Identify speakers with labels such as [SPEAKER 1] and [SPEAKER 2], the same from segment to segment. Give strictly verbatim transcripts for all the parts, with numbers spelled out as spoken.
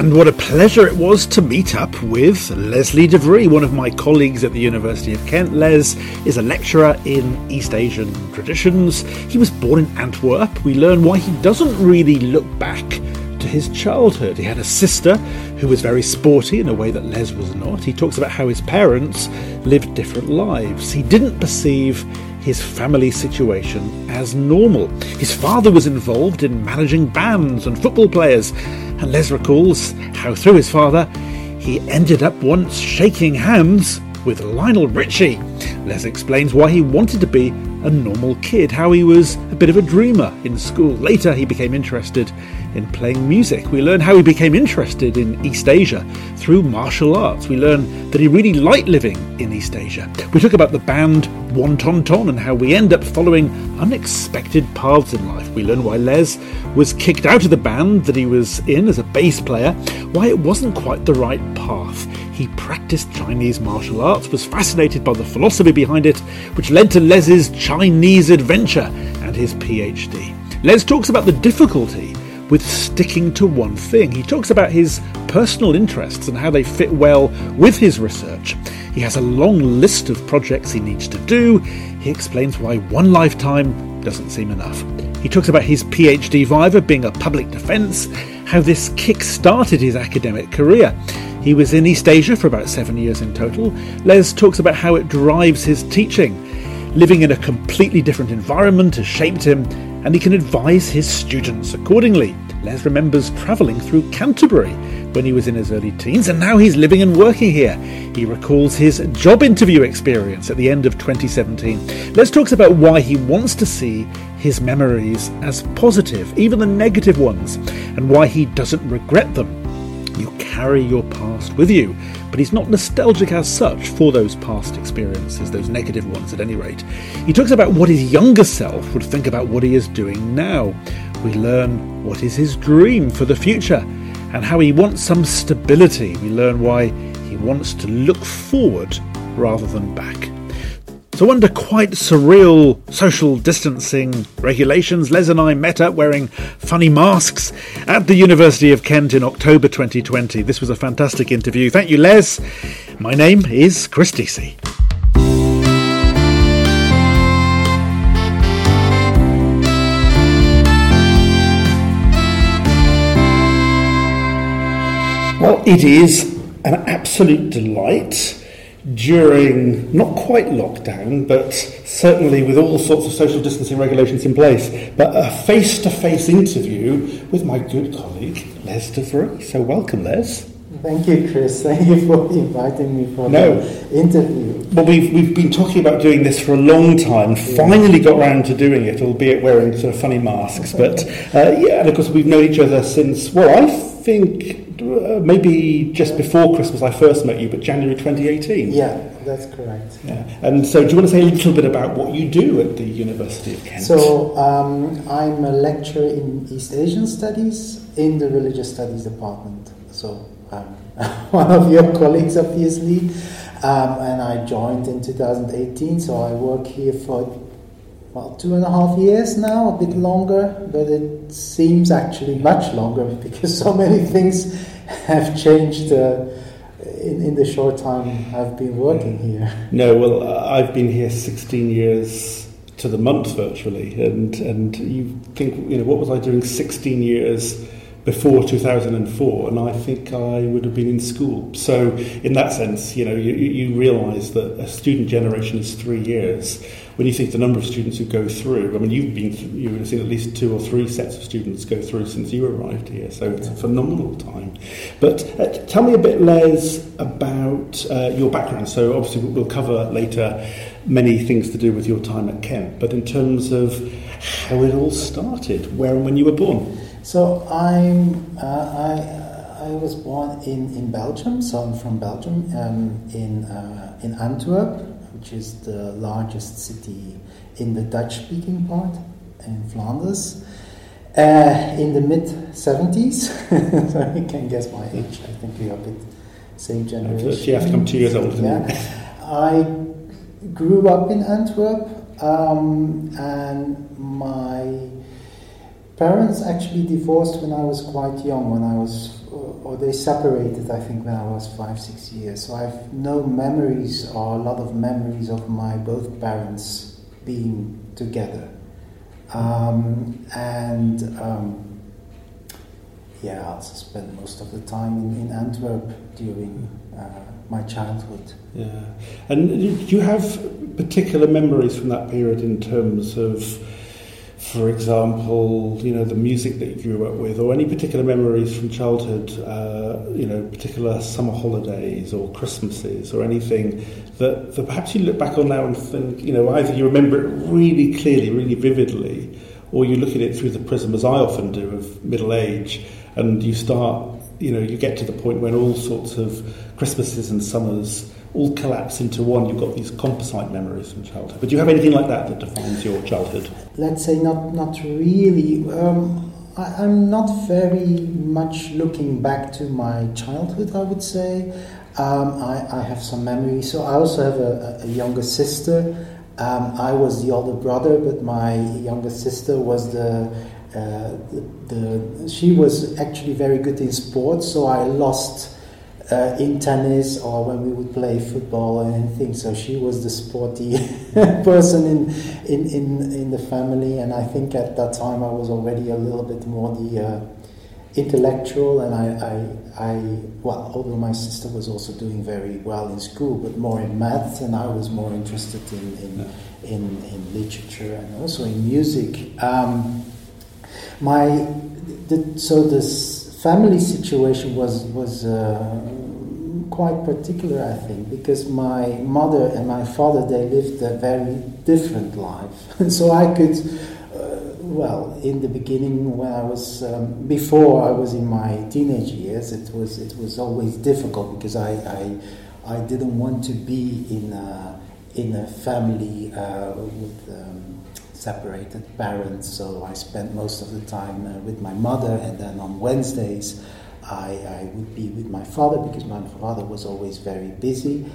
[SPEAKER 1] And what a pleasure it was to meet up with Leslie de Vries, one of my colleagues at the University of Kent. Les is a lecturer in East Asian traditions. He was born in Antwerp. We learn why he doesn't really look back to his childhood. He had a sister who was very sporty in a way that Les was not. He talks about how his parents lived different lives. He didn't perceive his family situation as normal. His father was involved in managing bands and football players, and Les recalls how through his father he ended up once shaking hands with Lionel Richie. Les explains why he wanted to be a normal kid, how he was a bit of a dreamer in school. Later he became interested in playing music. We learn how he became interested in East Asia through martial arts. We learn that he really liked living in East Asia. We talk about the band One Ton Ton and how we end up following unexpected paths in life. We learn why Les was kicked out of the band that he was in as a bass player, why it wasn't quite the right path. He practiced Chinese martial arts, was fascinated by the philosophy behind it, which led to Les's Chinese adventure and his PhD. Les talks about the difficulty with sticking to one thing. He talks about his personal interests and how they fit well with his research. He has a long list of projects he needs to do. He explains why one lifetime doesn't seem enough. He talks about his PhD viva being a public defence, how this kick-started his academic career. He was in East Asia for about seven years in total. Les talks about how it drives his teaching. Living in a completely different environment has shaped him, and he can advise his students accordingly. Les remembers travelling through Canterbury when he was in his early teens, and now he's living and working here. He recalls his job interview experience at the end of twenty seventeen. Les talks about why he wants to see his memories as positive, even the negative ones, and why he doesn't regret them. You carry your past with you, but he's not nostalgic as such for those past experiences, those negative ones at any rate. He talks about what his younger self would think about what he is doing now. We learn what is his dream for the future and how he wants some stability. We learn why he wants to look forward rather than back. So under quite surreal social distancing regulations, Les and I met up wearing funny masks at the University of Kent in October twenty twenty. This was a fantastic interview. Thank you, Les. My name is Chris Deasy. Well, it is an absolute delight during, not quite lockdown, but certainly with all sorts of social distancing regulations in place, but a face-to-face interview with my good colleague, Les de Vries. So welcome, Les.
[SPEAKER 2] Thank you, Chris. Thank you for inviting me for
[SPEAKER 1] no.
[SPEAKER 2] the interview.
[SPEAKER 1] Well, we've, we've been talking about doing this for a long time, yeah. Finally got round to doing it, albeit wearing sort of funny masks. But uh, yeah, and of course we've known each other since, well, I think uh, maybe just before Christmas I first met you, but January twenty eighteen.
[SPEAKER 2] Yeah, that's correct.
[SPEAKER 1] Yeah. And so do you want to say a little bit about what you do at the University of Kent?
[SPEAKER 2] So um, I'm a lecturer in East Asian Studies in the Religious Studies department. So um, one of your colleagues, obviously, um, and I joined in two thousand eighteen, so I work here for well, two and a half years now, a bit longer, but it seems actually much longer because so many things have changed uh, in, in the short time I've been working here.
[SPEAKER 1] No, well, I've been here sixteen years to the month virtually, and, and you think, you know, what was I doing sixteen years before two thousand four, and I think I would have been in school. So in that sense, you know, you, you realise that a student generation is three years. When you think the number of students who go through, I mean, you've been, you would have seen at least two or three sets of students go through since you arrived here, so it's a phenomenal time. But uh, tell me a bit, Les, about uh, your background. So obviously we'll cover later many things to do with your time at Kent, but in terms of how it all started, where and when you were born.
[SPEAKER 2] So I'm, uh, I, I was born in, in Belgium, so I'm from Belgium, um, in, uh, in Antwerp, which is the largest city in the Dutch-speaking part, in Flanders, uh, in the mid-seventies. So you can guess my age. I think we are a bit same generation.
[SPEAKER 1] You have to come two years older than
[SPEAKER 2] yeah.
[SPEAKER 1] you.
[SPEAKER 2] I grew up in Antwerp, um, and my parents actually divorced when I was quite young, when I was or they separated, I think, when I was five, six years. So I have no memories, or a lot of memories of my both parents being together. Um, and um, yeah, I also spent most of the time in, in Antwerp during uh, my childhood.
[SPEAKER 3] Yeah. And do you have particular memories from that period in terms of, for example, you know, the music that you grew up with, or any particular memories from childhood, uh, you know, particular summer holidays or Christmases or anything that, that perhaps you look back on now and think, you know, either you remember it really clearly, really vividly, or you look at it through the prism, as I often do, of middle age, and you start, you know, you get to the point when all sorts of Christmases and summers all collapse into one. You've got these composite memories from childhood. But do you have anything like that that defines your childhood?
[SPEAKER 2] Let's say not not really. Um, I, I'm not very much looking back to my childhood, I would say. Um, I, I have some memories. So I also have a, a younger sister. Um, I was the older brother, but my younger sister was the, uh, the, the... She was actually very good in sports, so I lost... Uh, in tennis or when we would play football or anything, so she was the sporty person in, in, in, in the family, and I think at that time I was already a little bit more the uh, intellectual, and I, I, I, well, although my sister was also doing very well in school, but more in maths, and I was more interested in, in, in, in literature and also in music. Um, my, the, so this family situation was was uh, quite particular, I think, because my mother and my father, they lived a very different life. So I could, uh, well, in the beginning, when I was um, before I was in my teenage years, it was it was always difficult because I I, I didn't want to be in a, in a family uh, with. Um, separated parents, so I spent most of the time uh, with my mother, and then on Wednesdays I, I would be with my father because my father was always very busy.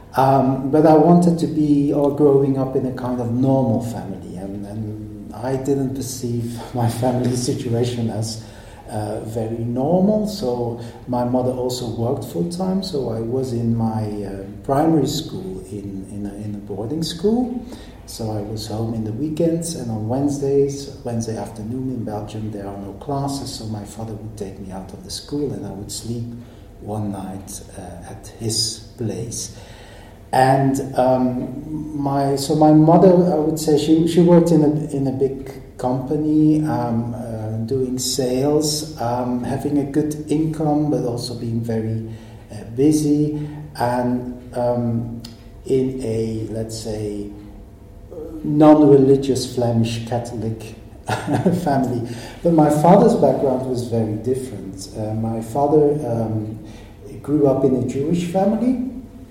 [SPEAKER 2] Um, but I wanted to be, or growing up in a kind of normal family, and, and I didn't perceive my family situation as uh, very normal. So my mother also worked full time, so I was in my uh, primary school in, in, a, in a boarding school. So I was home in the weekends, and on Wednesdays, Wednesday afternoon in Belgium, there are no classes, so my father would take me out of the school and I would sleep one night uh, at his place. And um, my so my mother, I would say, she she worked in a in a big company, um, uh, doing sales, um, having a good income, but also being very uh, busy, and um, in a, let's say, non-religious Flemish Catholic family. But my father's background was very different. Uh, my father um, grew up in a Jewish family,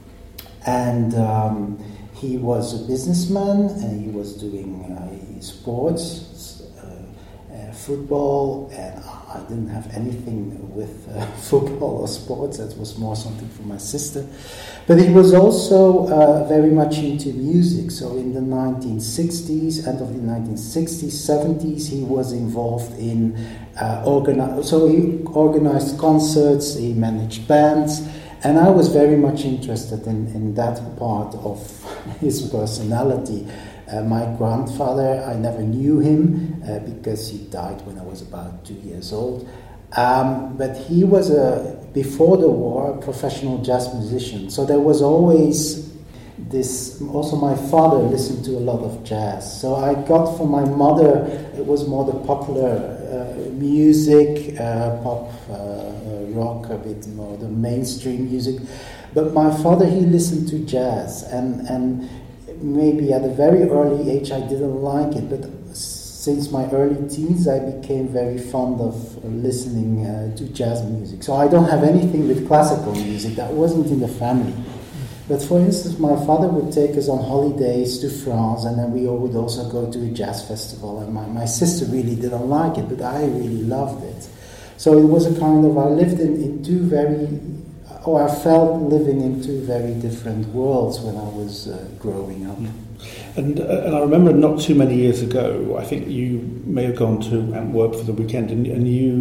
[SPEAKER 2] and um, he was a businessman, and he was doing uh, sports, uh, uh, football, and I didn't have anything with uh, football or sports. That was more something for my sister. But he was also uh, very much into music. So in the nineteen sixties, end of the nineteen sixties, seventies, he was involved in uh, organi- So he organized concerts, he managed bands, and I was very much interested in, in that part of his personality. Uh, my grandfather, I never knew him uh, because he died when I was about two years old. Um, but he was, a, before the war, a professional jazz musician. So there was always this, also my father listened to a lot of jazz. So I got from my mother, it was more the popular uh, music, uh, pop, uh, rock, a bit more the mainstream music. But my father, he listened to jazz, and, and maybe at a very early age I didn't like it, but since my early teens I became very fond of listening uh, to jazz music. So I don't have anything with classical music, that wasn't in the family. But for instance, my father would take us on holidays to France, and then we all would also go to a jazz festival, and my, my sister really didn't like it, but I really loved it. So it was a kind of, I lived in, in two very, or I felt living in two very different worlds when I was uh, growing up.
[SPEAKER 3] And, uh, and I remember not too many years ago, I think you may have gone to Antwerp for the weekend, and, and you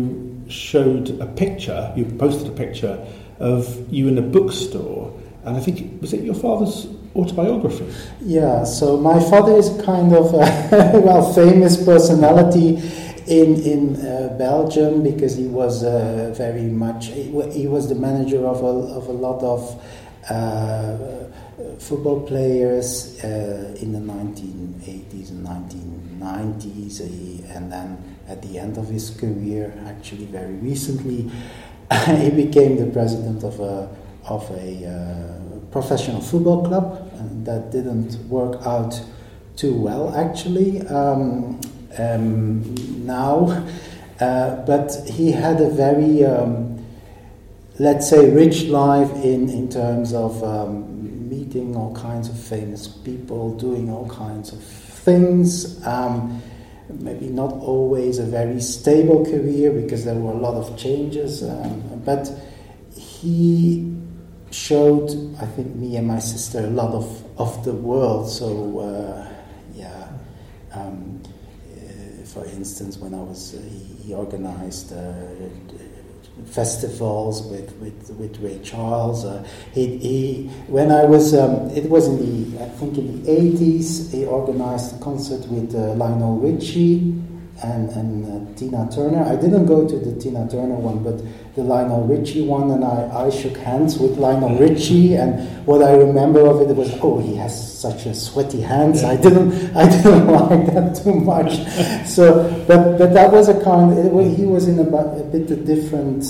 [SPEAKER 3] showed a picture, you posted a picture of you in a bookstore, and I think, was it your father's autobiography?
[SPEAKER 2] Yeah, so my father is kind of a well famous personality in in uh, Belgium, because he was uh, very much he, he was the manager of a of a lot of uh, football players uh, in the nineteen eighties and nineteen nineties, he, and then at the end of his career, actually very recently, he became the president of a of a uh, professional football club, and that didn't work out too well actually. Um, um, now, uh, but he had a very um, let's say rich life in in terms of um, meeting all kinds of famous people, doing all kinds of things. Um, maybe not always a very stable career, because there were a lot of changes, um, but he showed, I think, me and my sister a lot of, of the world. So, uh, yeah, um, uh, for instance, when I was, uh, he, he organized uh, festivals with, with, with Ray Charles. Uh, he, he, when I was, um, it was in the, I think in the eighties, he organized a concert with uh, Lionel Richie and, and uh, Tina Turner. I didn't go to the Tina Turner one, but the Lionel Richie one, and I, I shook hands with Lionel Richie, and what I remember of it was, oh, he has such a sweaty hands. I didn't, I didn't like that too much. So, but but that was a kind. It was, he was in a, a bit a different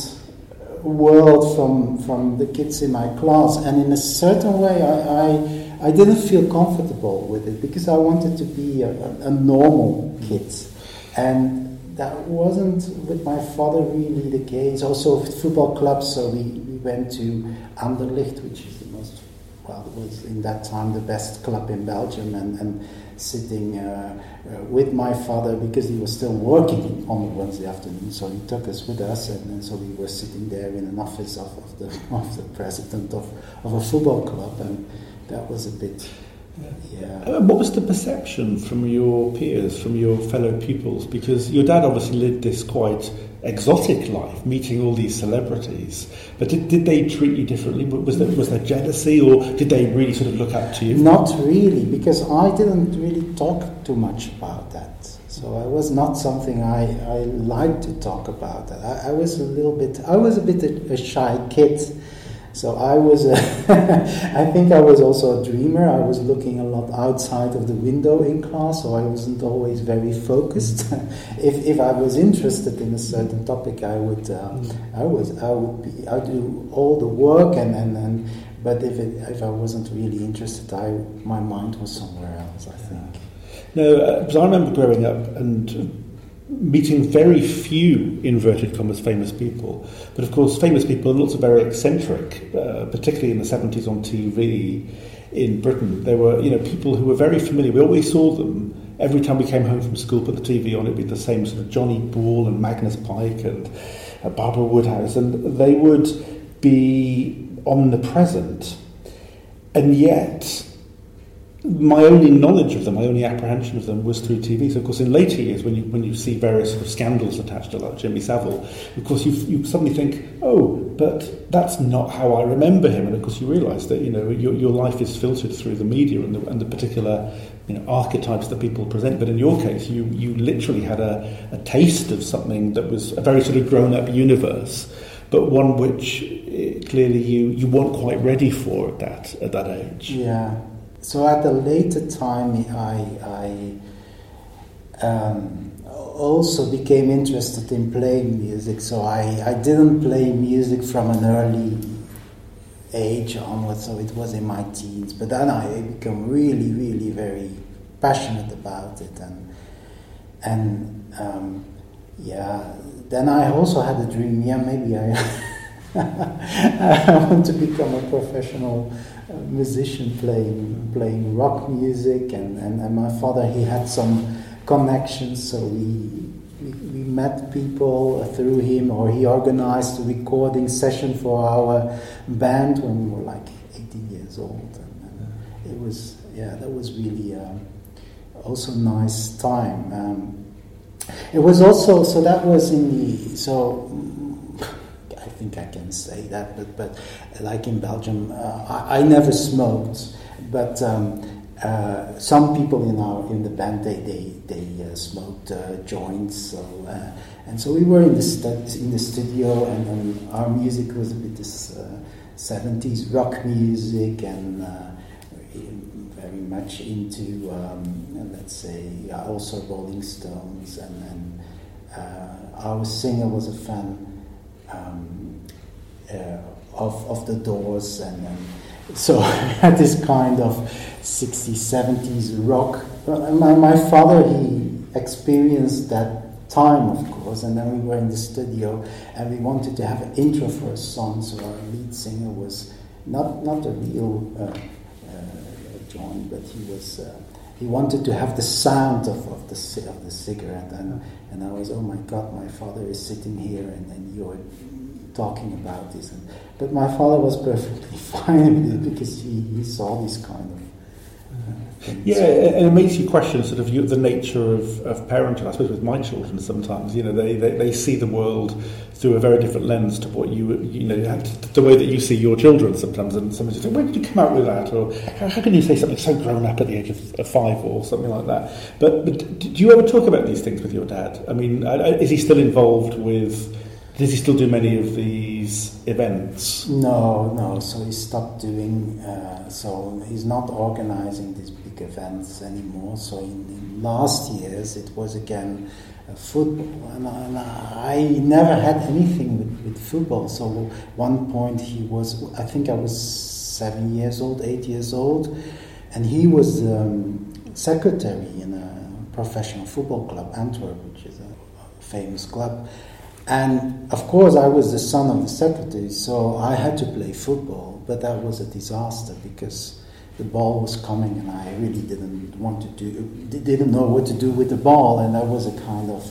[SPEAKER 2] world from from the kids in my class, and in a certain way, I I, I didn't feel comfortable with it, because I wanted to be a, a, a normal kid, and that wasn't with my father really the case. Also with football clubs, so we, we went to Anderlecht, which is the most, well, it was in that time the best club in Belgium, and, and sitting uh, uh, with my father, because he was still working on a Wednesday afternoon, so he took us with us, and, and so we were sitting there in an office of, of the of the president of, of a football club, and that was a bit... Yeah.
[SPEAKER 3] Uh, what was the perception from your peers, from your fellow pupils? Because your dad obviously lived this quite exotic life, meeting all these celebrities. But did, did they treat you differently? Was there, was there jealousy, or did they really sort of look up to you?
[SPEAKER 2] Not really, because I didn't really talk too much about that. So I was not something I, I liked to talk about. I, I was a little bit, I was a bit a, a shy kid. So I was, a I think I was also a dreamer. I was looking a lot outside of the window in class, so I wasn't always very focused. if if I was interested in a certain topic, I would, uh, I was, I would be, I do all the work, and and, and but if it, if I wasn't really interested, I my mind was somewhere else, I think.
[SPEAKER 3] No, uh, because I remember growing up and meeting very few, inverted commas, famous people. But of course, famous people are also very eccentric, uh, particularly in the seventies on T V in Britain. There were, you know, people who were very familiar. We always saw them every time we came home from school, put the T V on, it'd be the same sort of Johnny Ball and Magnus Pike and uh, Barbara Woodhouse, and they would be omnipresent. And yet, my only knowledge of them, my only apprehension of them was through T V. So, of course, in later years, when you when you see various sort of scandals attached to, like Jimmy Savile, of course, you you suddenly think, oh, but that's not how I remember him. And of course, you realise that, you know, your your life is filtered through the media and the, and the particular, you know, archetypes that people present. But in your case, you you literally had a, a taste of something that was a very sort of grown up universe, but one which uh, clearly you you weren't quite ready for at that at that age.
[SPEAKER 2] Yeah. So at a later time, I, I um, also became interested in playing music. So I, I didn't play music from an early age onwards, so it was in my teens. But then I became really, really very passionate about it. And, and um, yeah, then I also had a dream, yeah, maybe I, I want to become a professional musician playing playing rock music, and, and, and my father, he had some connections, so we, we we met people through him, or he organized a recording session for our band when we were like eighteen years old, and, and it was, yeah, that was really um, also a nice time. Um, It was also, so that was in the, so I think I can say that, but, but like in Belgium, uh, I, I never smoked, but um, uh, some people in our in the band, they they, they uh, smoked uh, joints, so, uh, and so we were in the, stu- in the studio, and, and our music was a bit this uh, seventies rock music, and uh, very much into, um, let's say, uh, also Rolling Stones, and, and uh, our singer was a fan um, uh, of of the Doors, and, and so I had this kind of sixties, seventies rock. My, my father, he experienced that time, of course, and then we were in the studio, and we wanted to have an intro for a song, so our lead singer was not, not a real... Uh, John, but he was uh, he wanted to have the sound of, of the of the cigarette, and and I was, oh my God, my father is sitting here, and, and you're talking about this, and, but my father was perfectly fine with it because he, he saw this kind of uh, things.
[SPEAKER 3] Yeah, and it makes you question sort of you, the nature of, of parenting. I suppose with my children, sometimes you know they, they, they see the world through a very different lens to what you you know the way that you see your children sometimes, and somebody says, "Where did you come out with that?" Or "How, how can you say something so grown up at the age of, of five?" or something like that. But but do you ever talk about these things with your dad? I mean, is he still involved with? Does he still do many of these events?
[SPEAKER 2] No, no. So he stopped doing. Uh, so he's not organizing these big events anymore. So in, in last years, it was again. Uh, football, and, and I never had anything with, with football. So one point he was, I think I was seven years old, eight years old, and he was um, secretary in a professional football club, Antwerp, which is a famous club. And of course I was the son of the secretary, so I had to play football, but that was a disaster because the ball was coming, and I really didn't want to do, didn't know what to do with the ball, and that was a kind of,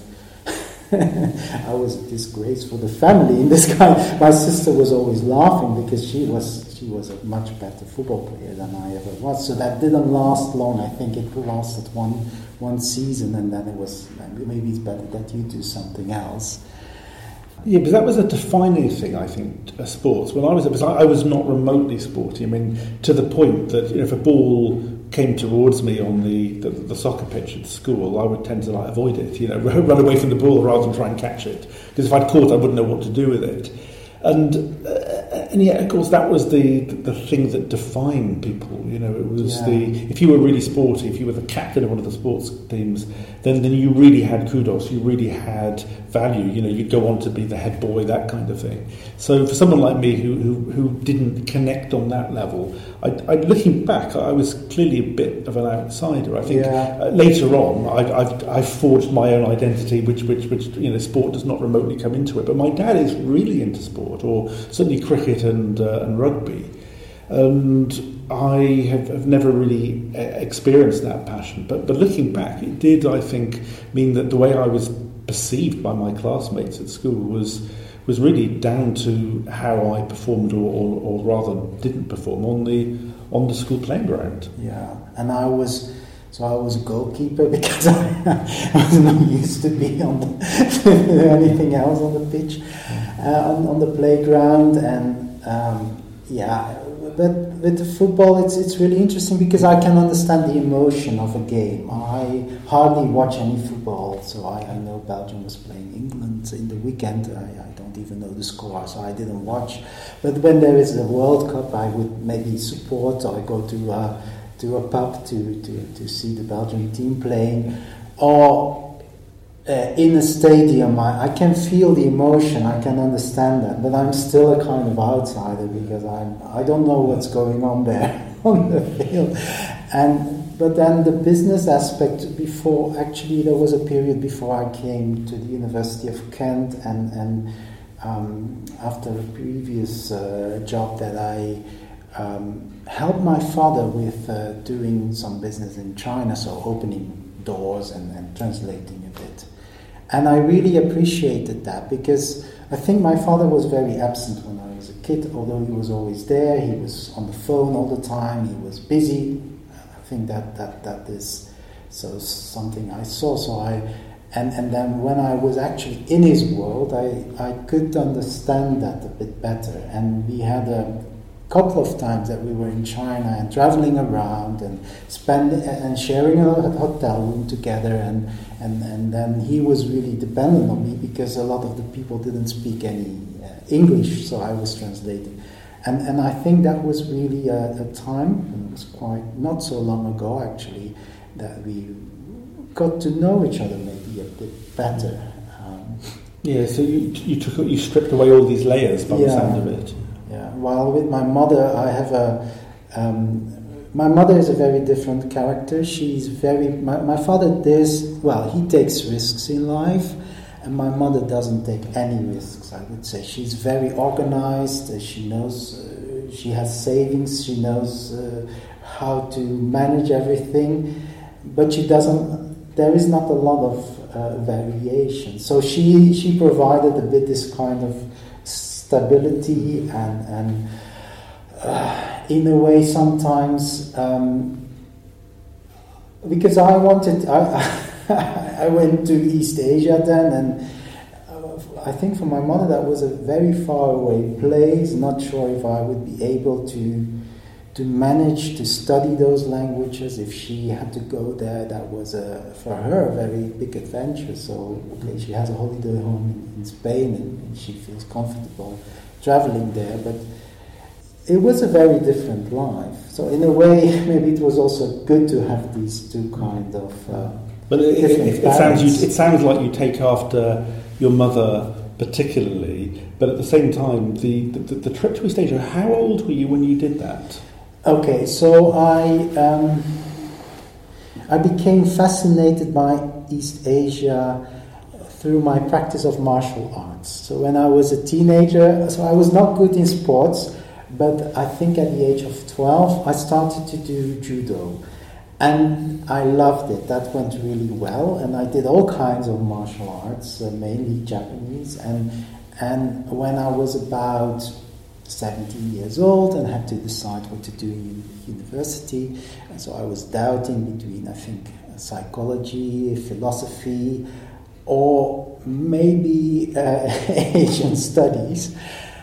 [SPEAKER 2] I was a disgrace for the family in this kind. My sister was always laughing because she was she was a much better football player than I ever was. So that didn't last long. I think it lasted one one season, and then it was maybe it's better that you do something else.
[SPEAKER 3] Yeah, because that was a defining thing, I think, of sports. When I was, because I was not remotely sporty. I mean, to the point that you know, if a ball came towards me on the, the, the soccer pitch at school, I would tend to like avoid it. You know, run away from the ball rather than try and catch it. Because if I'd caught, I wouldn't know what to do with it. And uh, and yet, of course, that was the the thing that defined people. You know, it was
[SPEAKER 2] yeah.
[SPEAKER 3] the if you were really sporty, if you were the captain of one of the sports teams, then then you really had kudos. You really had value. You know, you'd go on to be the head boy, that kind of thing. So for someone like me who who, who didn't connect on that level, I, I looking back, I was clearly a bit of an outsider. I think
[SPEAKER 2] yeah.
[SPEAKER 3] uh, later on, I, I've I've forged my own identity, which which which you know, sport does not remotely come into it. But my dad is really into sport, or certainly cricket and uh, and rugby, and I have, have never really experienced that passion. But but looking back, it did, I think, mean that the way I was perceived by my classmates at school was was really down to how I performed, or, or, or rather didn't perform on the on the school playground.
[SPEAKER 2] Yeah, and I was. So I was a goalkeeper because I, I was not used to be on the, anything else on the pitch, uh, on, on the playground, and um, yeah. But with the football, it's it's really interesting because I can understand the emotion of a game. I hardly watch any football, so I, I know Belgium was playing England in the weekend. I, I don't even know the score, so I didn't watch. But when there is a World Cup, I would maybe support, or go to. Uh, to a pub to, to, to see the Belgian team playing, or uh, in a stadium. I, I can feel the emotion, I can understand that, but I'm still a kind of outsider because I'm, I don't know what's going on there on the field. And but then the business aspect, before, actually there was a period before I came to the University of Kent, and, and um, after a previous uh, job that I Um, helped my father with uh, doing some business in China, so opening doors and, and translating a bit. And I really appreciated that because I think my father was very absent when I was a kid, although he was always there. He was on the phone all the time, he was busy. I think that, that, that is so something I saw. So I And, and then when I was actually in his world, I, I could understand that a bit better. And we had a couple of times that we were in China and traveling around and spending and sharing a hotel room together. And, and, and then he was really dependent on me because a lot of the people didn't speak any uh, English, so I was translating. And, and I think that was really a, a time, and it was quite not so long ago actually, that we got to know each other maybe a bit better. Um,
[SPEAKER 3] yeah, so you you took you stripped away all these layers by
[SPEAKER 2] yeah,
[SPEAKER 3] the sound of it.
[SPEAKER 2] Yeah. While with my mother, I have a. Um, my mother is a very different character. She's very. My, my father does well. He takes risks in life, and my mother doesn't take any risks. I would say she's very organized. Uh, she knows. Uh, she has savings. She knows uh, how to manage everything, but she doesn't. There is not a lot of uh, variation. So she she provided a bit this kind of stability and and uh, in a way sometimes um, because I wanted I I went to East Asia then, and uh, I think for my mother that was a very far away place. Not sure if I would be able to. to manage to study those languages. If she had to go there, that was a, for her a very big adventure. So okay, she has a holiday home in, in Spain and she feels comfortable traveling there, but it was a very different life. So in a way, maybe it was also good to have these two kind of uh,
[SPEAKER 3] but it, it, it sounds you, it sounds like you take after your mother particularly, but at the same time, the, the, the trip to East Asia, how old were you when you did that?
[SPEAKER 2] Okay, so I um, I became fascinated by East Asia through my practice of martial arts. So when I was a teenager, so I was not good in sports, but I think at the age of twelve I started to do judo. And I loved it. That went really well. And I did all kinds of martial arts, uh, mainly Japanese. And and when I was about seventeen years old and had to decide what to do in university, and so I was doubting between, I think, psychology, philosophy, or maybe uh, Asian studies.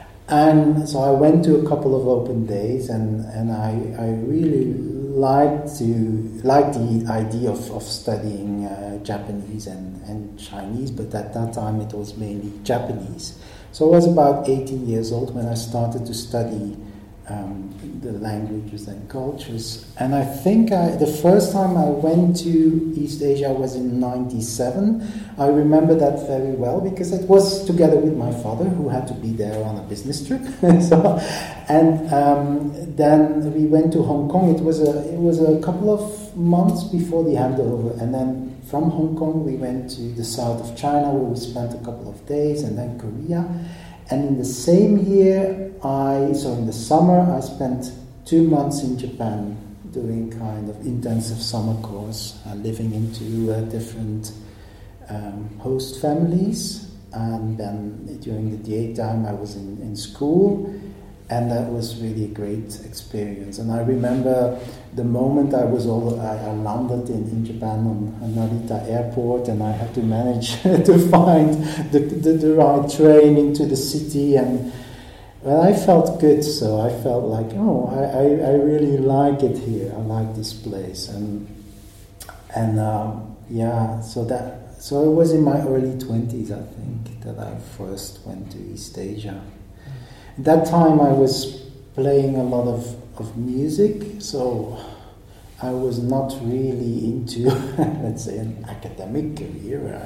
[SPEAKER 2] And so I went to a couple of open days, and, and I, I really liked to liked the idea of, of studying uh, Japanese and, and Chinese, but at that time it was mainly Japanese. So I was about eighteen years old when I started to study um, the languages and cultures. And I think I, the first time I went to East Asia was in ninety-seven. I remember that very well because it was together with my father, who had to be there on a business trip. so, and um, then we went to Hong Kong. It was a it was a couple of months before the handover, and then from Hong Kong, we went to the south of China, where we spent a couple of days, and then Korea. And in the same year, I so in the summer, I spent two months in Japan doing kind of intensive summer course, uh, living into uh, different um, host families. And then during the daytime, I was in, in school. And that was really a great experience. And I remember the moment I was all, I, I landed in, in Japan on Narita Airport, and I had to manage to find the, the, the right train into the city. And well, I felt good, so I felt like, oh, I, I, I really like it here. I like this place. And and um, yeah, so that so it was in my early twenties, I think, that I first went to East Asia. At that time I was playing a lot of, of music, so I was not really into, let's say, an academic career where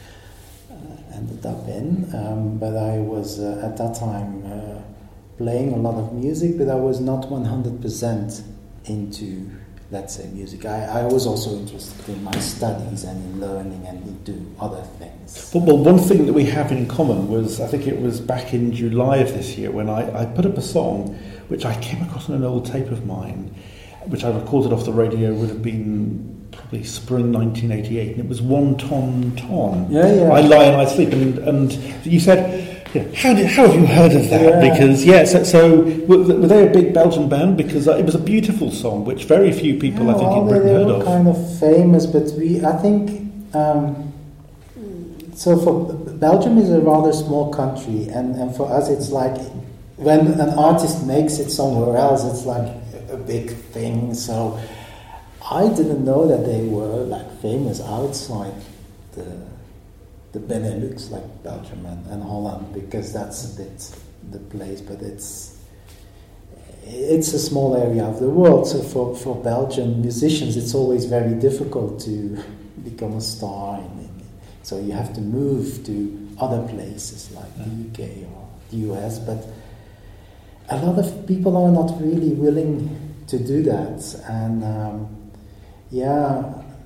[SPEAKER 2] I uh, ended up in, um, but I was uh, at that time uh, playing a lot of music, but I was not one hundred percent into, let's say, music. I, I was also interested in my studies and in learning and into other things.
[SPEAKER 3] Well, well, one thing that we have in common was, I think it was back in July of this year, when I, I put up a song which I came across on an old tape of mine, which I recorded off the radio, would have been probably spring nineteen eighty-eight, and it was One Ton Ton.
[SPEAKER 2] Yeah, yeah.
[SPEAKER 3] I Lie and I Sleep, and, and you said, yeah, how did how have you heard of that?
[SPEAKER 2] Yeah.
[SPEAKER 3] Because yeah, so, so were, were they a big Belgian band? Because it was a beautiful song, which very few people
[SPEAKER 2] yeah,
[SPEAKER 3] I think
[SPEAKER 2] well,
[SPEAKER 3] in Britain
[SPEAKER 2] they, they
[SPEAKER 3] heard
[SPEAKER 2] were
[SPEAKER 3] of.
[SPEAKER 2] kind of famous, but we I think um, so for Belgium is a rather small country, and, and for us it's like when an artist makes it somewhere else, it's like a big thing. So I didn't know that they were like famous outside the the Benelux, like Belgium and, and Holland, because that's a bit the place, but it's it's a small area of the world. So for, for Belgian musicians, it's always very difficult to become a star. In, in, so you have to move to other places like the U K or the U S, but a lot of people are not really willing to do that. And um, yeah,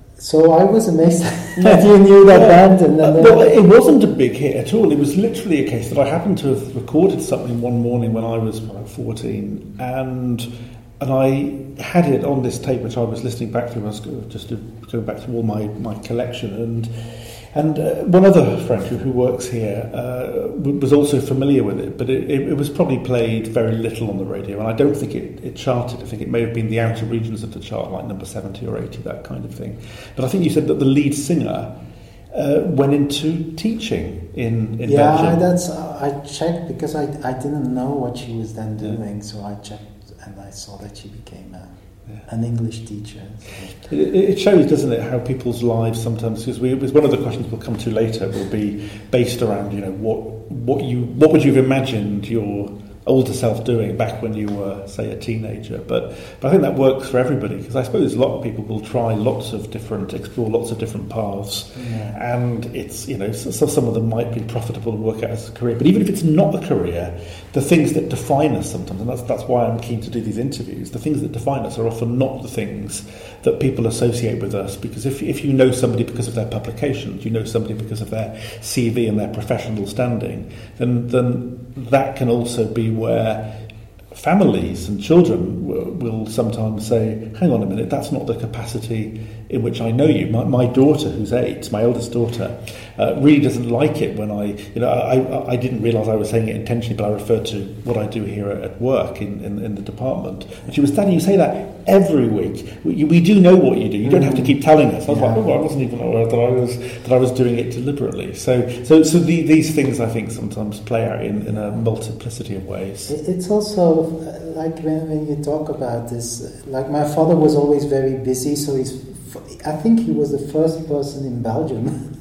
[SPEAKER 2] so I was amazed that you knew that band. And then,
[SPEAKER 3] well, it wasn't a big hit at all. It was literally a case that I happened to have recorded something one morning when I was about fourteen, and and I had it on this tape which I was listening back to. I was just going back to all my, my collection, and and uh, one other friend who, who works here uh, was also familiar with it, but it, it, it was probably played very little on the radio, and I don't think it, it charted. I think it may have been the outer regions of the chart, like number seventy or eighty, that kind of thing. But I think you said that the lead singer uh, went into teaching in, in
[SPEAKER 2] yeah,
[SPEAKER 3] Belgium.
[SPEAKER 2] Yeah, that's uh, I checked because I, I didn't know what she was then doing, yeah. So I checked and I saw that she became a Yeah. an English teacher. So.
[SPEAKER 3] It, it shows, doesn't it, how people's lives sometimes, because we, one of the questions we'll come to later will be based around, you know, what what you what would you have imagined your older self doing back when you were, say, a teenager. But but I think that works for everybody, because I suppose a lot of people will try lots of different, explore lots of different paths,
[SPEAKER 2] yeah.
[SPEAKER 3] and it's, you know, so, so some of them might be profitable and work out as a career. But even if it's not a career, the things that define us sometimes, and that's that's why I'm keen to do these interviews, the things that define us are often not the things that people associate with us. Because if if you know somebody because of their publications, you know somebody because of their C V and their professional standing, then then that can also be where families and children will, will sometimes say, hang on a minute, that's not the capacity in which I know you. My, my daughter, who's eight, my eldest daughter, uh, really doesn't like it when I, you know, I, I didn't realise I was saying it intentionally, but I referred to what I do here at work in, in, in the department. And she was, Daddy, you say that every week. We, we do know what you do. You don't have to keep telling us. I was yeah. like, oh, I wasn't even aware that I was that I was doing it deliberately. So, so, so the, these things, I think, sometimes play out in, in a multiplicity of ways.
[SPEAKER 2] It's also like when, when you talk about this. Like my father was always very busy, so he's. I think he was the first person in Belgium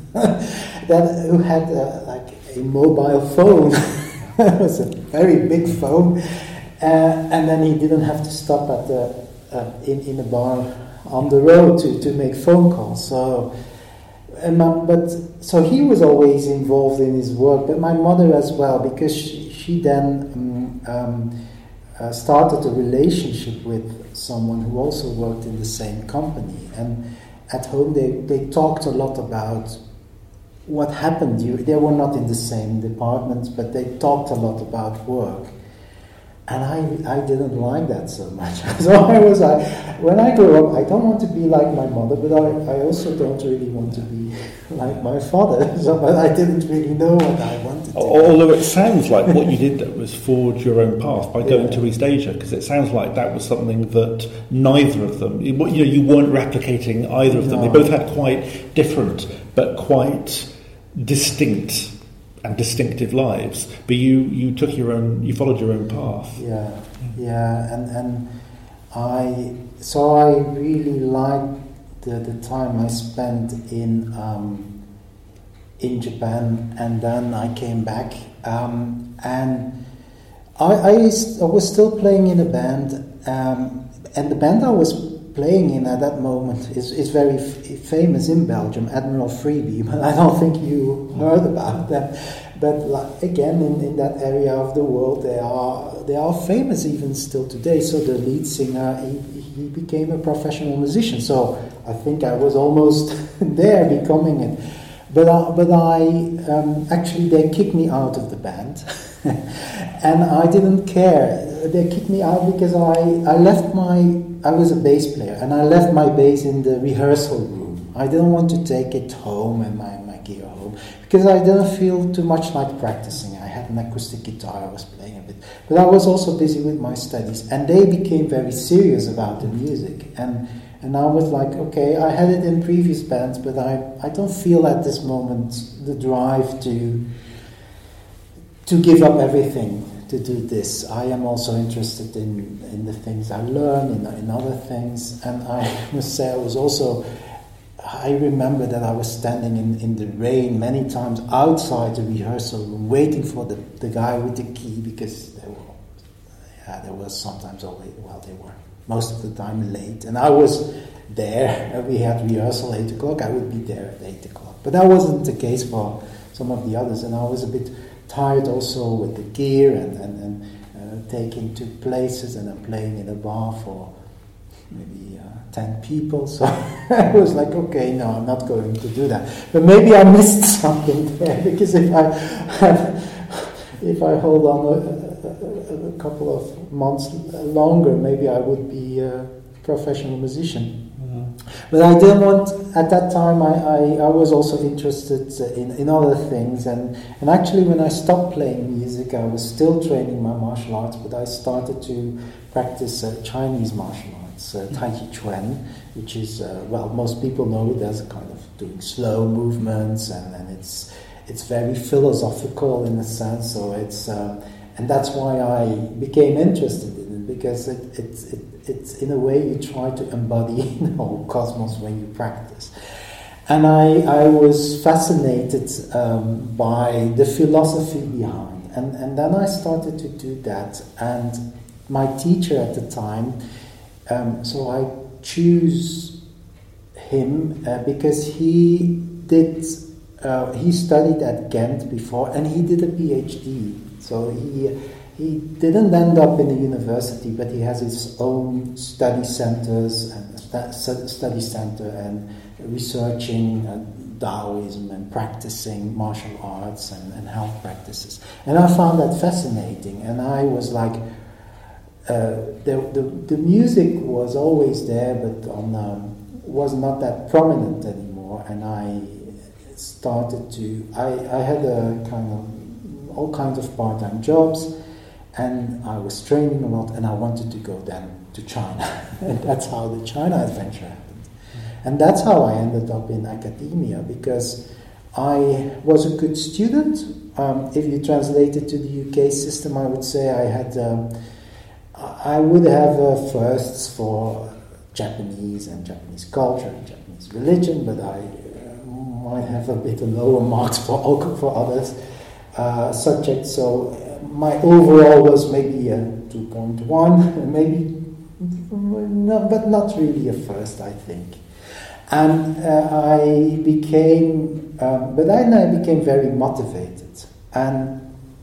[SPEAKER 2] that who had a, like a mobile phone. It was a very big phone, uh, and then he didn't have to stop at the uh, in in a bar on the road to, to make phone calls. So, and my, but so he was always involved in his work, but my mother as well, because she, she then um, um, uh, started a relationship with someone who also worked in the same company, and at home they, they talked a lot about what happened. You, they were not in the same departments, but they talked a lot about work, and I I didn't like that so much. So I was like, when I grow up, I don't want to be like my mother, but I, I also don't really want to be like my father. So but I didn't really know what I wanted to.
[SPEAKER 3] Although it sounds like what you did there was forge your own path by going yeah. to East Asia, because it sounds like that was something that neither of them, you know, you weren't replicating either of them. No. They both had quite different but quite distinct and distinctive lives, but you, you took your own, you followed your own path.
[SPEAKER 2] Yeah, yeah, and and I so I really liked the, the time I spent in um, in Japan, and then I came back, um, and I, I I was still playing in a band, um, and the band I was playing in at that moment is, is very f- famous in Belgium, Admiral Freebie, but I don't think you heard about them. But like, again, in, in that area of the world, they are they are famous even still today. So the lead singer, he, he became a professional musician. So I think I was almost there becoming it. But I, but I um, actually they kicked me out of the band, and I didn't care. They kicked me out because I, I left my I was a bass player, and I left my bass in the rehearsal room. I didn't want to take it home and my, my gear home, because I didn't feel too much like practicing. I had an acoustic guitar, I was playing a bit, but I was also busy with my studies, and they became very serious about the music. And And I was like, okay, I had it in previous bands, but I, I don't feel at this moment the drive to to give up everything to do this. I am also interested in, in the things I learn, in, in other things. And I must say I was also, I remember that I was standing in, in the rain many times outside the rehearsal room, waiting for the, the guy with the key, because they were, yeah, there was sometimes always, well, they were most of the time late. And I was there, we had rehearsal eight o'clock, I would be there at eight o'clock. But that wasn't the case for some of the others, and I was a bit tired also with the gear and, and, and uh, taking to places, and I'm playing in a bar for maybe uh, ten people, so I was like, okay, no, I'm not going to do that. But maybe I missed something there, because if I if I hold on a, a, a couple of months longer, maybe I would be a professional musician. But I didn't want, at that time, I, I, I was also interested in, in other things. And, and actually, when I stopped playing music, I was still training my martial arts, but I started to practice uh, Chinese martial arts, uh, Tai Chi Chuan, which is, uh, well, most people know it as a kind of doing slow movements, and, and it's it's very philosophical in a sense. So it's, uh, and that's why I became interested in it, because it, it, it it's in a way you try to embody the whole cosmos when you practice. And I, I was fascinated um, by the philosophy behind. And, and then I started to do that. And my teacher at the time, um, so I choose him uh, because he did, uh, he studied at Ghent before, and he did a PhD. So he He didn't end up in a university, but he has his own study centers and st- study center and researching uh, Taoism and practicing martial arts and, and health practices. And I found that fascinating. And I was like, uh, the, the the music was always there, but on um, was not that prominent anymore. And I started to. I I had a kind of all kinds of part-time jobs. And I was training a lot, and I wanted to go then to China. And that's how the China adventure happened. And that's how I ended up in academia, because I was a good student. Um, if you translate it to the U K system, I would say I had, um, I would have uh, firsts for Japanese and Japanese culture and Japanese religion, but I uh, might have a bit lower marks for for others uh, subjects. So my overall was maybe a two point one, maybe, no, but not really a first, I think. And uh, I became, um, but then I became very motivated. And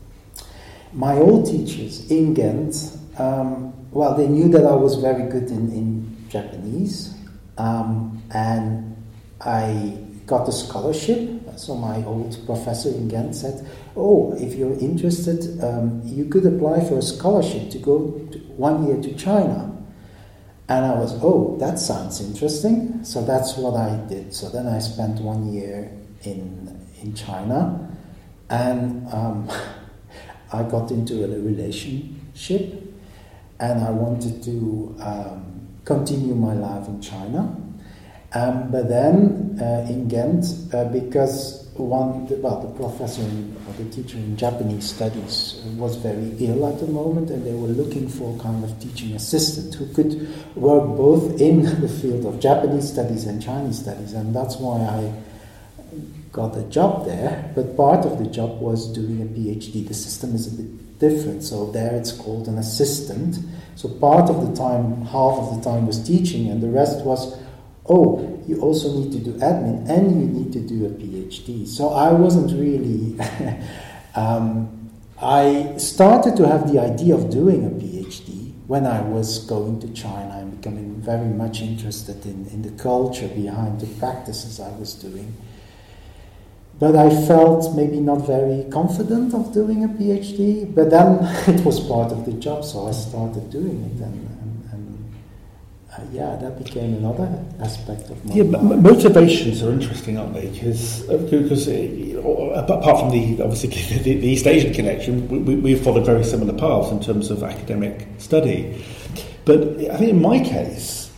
[SPEAKER 2] my old teachers in Ghent, um, well, they knew that I was very good in, in Japanese, um, and I got a scholarship. So my old professor in Ghent said, oh, if you're interested, um, you could apply for a scholarship to go to one year to China. And I was, oh, that sounds interesting. So that's what I did. So then I spent one year in in China, and um, I got into a relationship, and I wanted to um, continue my life in China. Um, but then uh, in Ghent, uh, because one, well, the professor in, or the teacher in Japanese studies was very ill at the moment, and they were looking for a kind of teaching assistant who could work both in the field of Japanese studies and Chinese studies, and that's why I got a job there. But part of the job was doing a PhD. The system is a bit different, so there it's called an assistant. So part of the time, half of the time was teaching, and the rest was, oh, you also need to do admin and you need to do a PhD. So I wasn't really... um, I started to have the idea of doing a PhD when I was going to China and becoming very much interested in, in the culture behind the practices I was doing. But I felt maybe not very confident of doing a PhD, but then it was part of the job, so I started doing it, and, and, and uh, yeah, that became another aspect of my
[SPEAKER 3] yeah,
[SPEAKER 2] life.
[SPEAKER 3] M- motivations are interesting, aren't they? Because because uh, apart from the obviously the, the East Asian connection, we, we've followed very similar paths in terms of academic study. But I think in my case,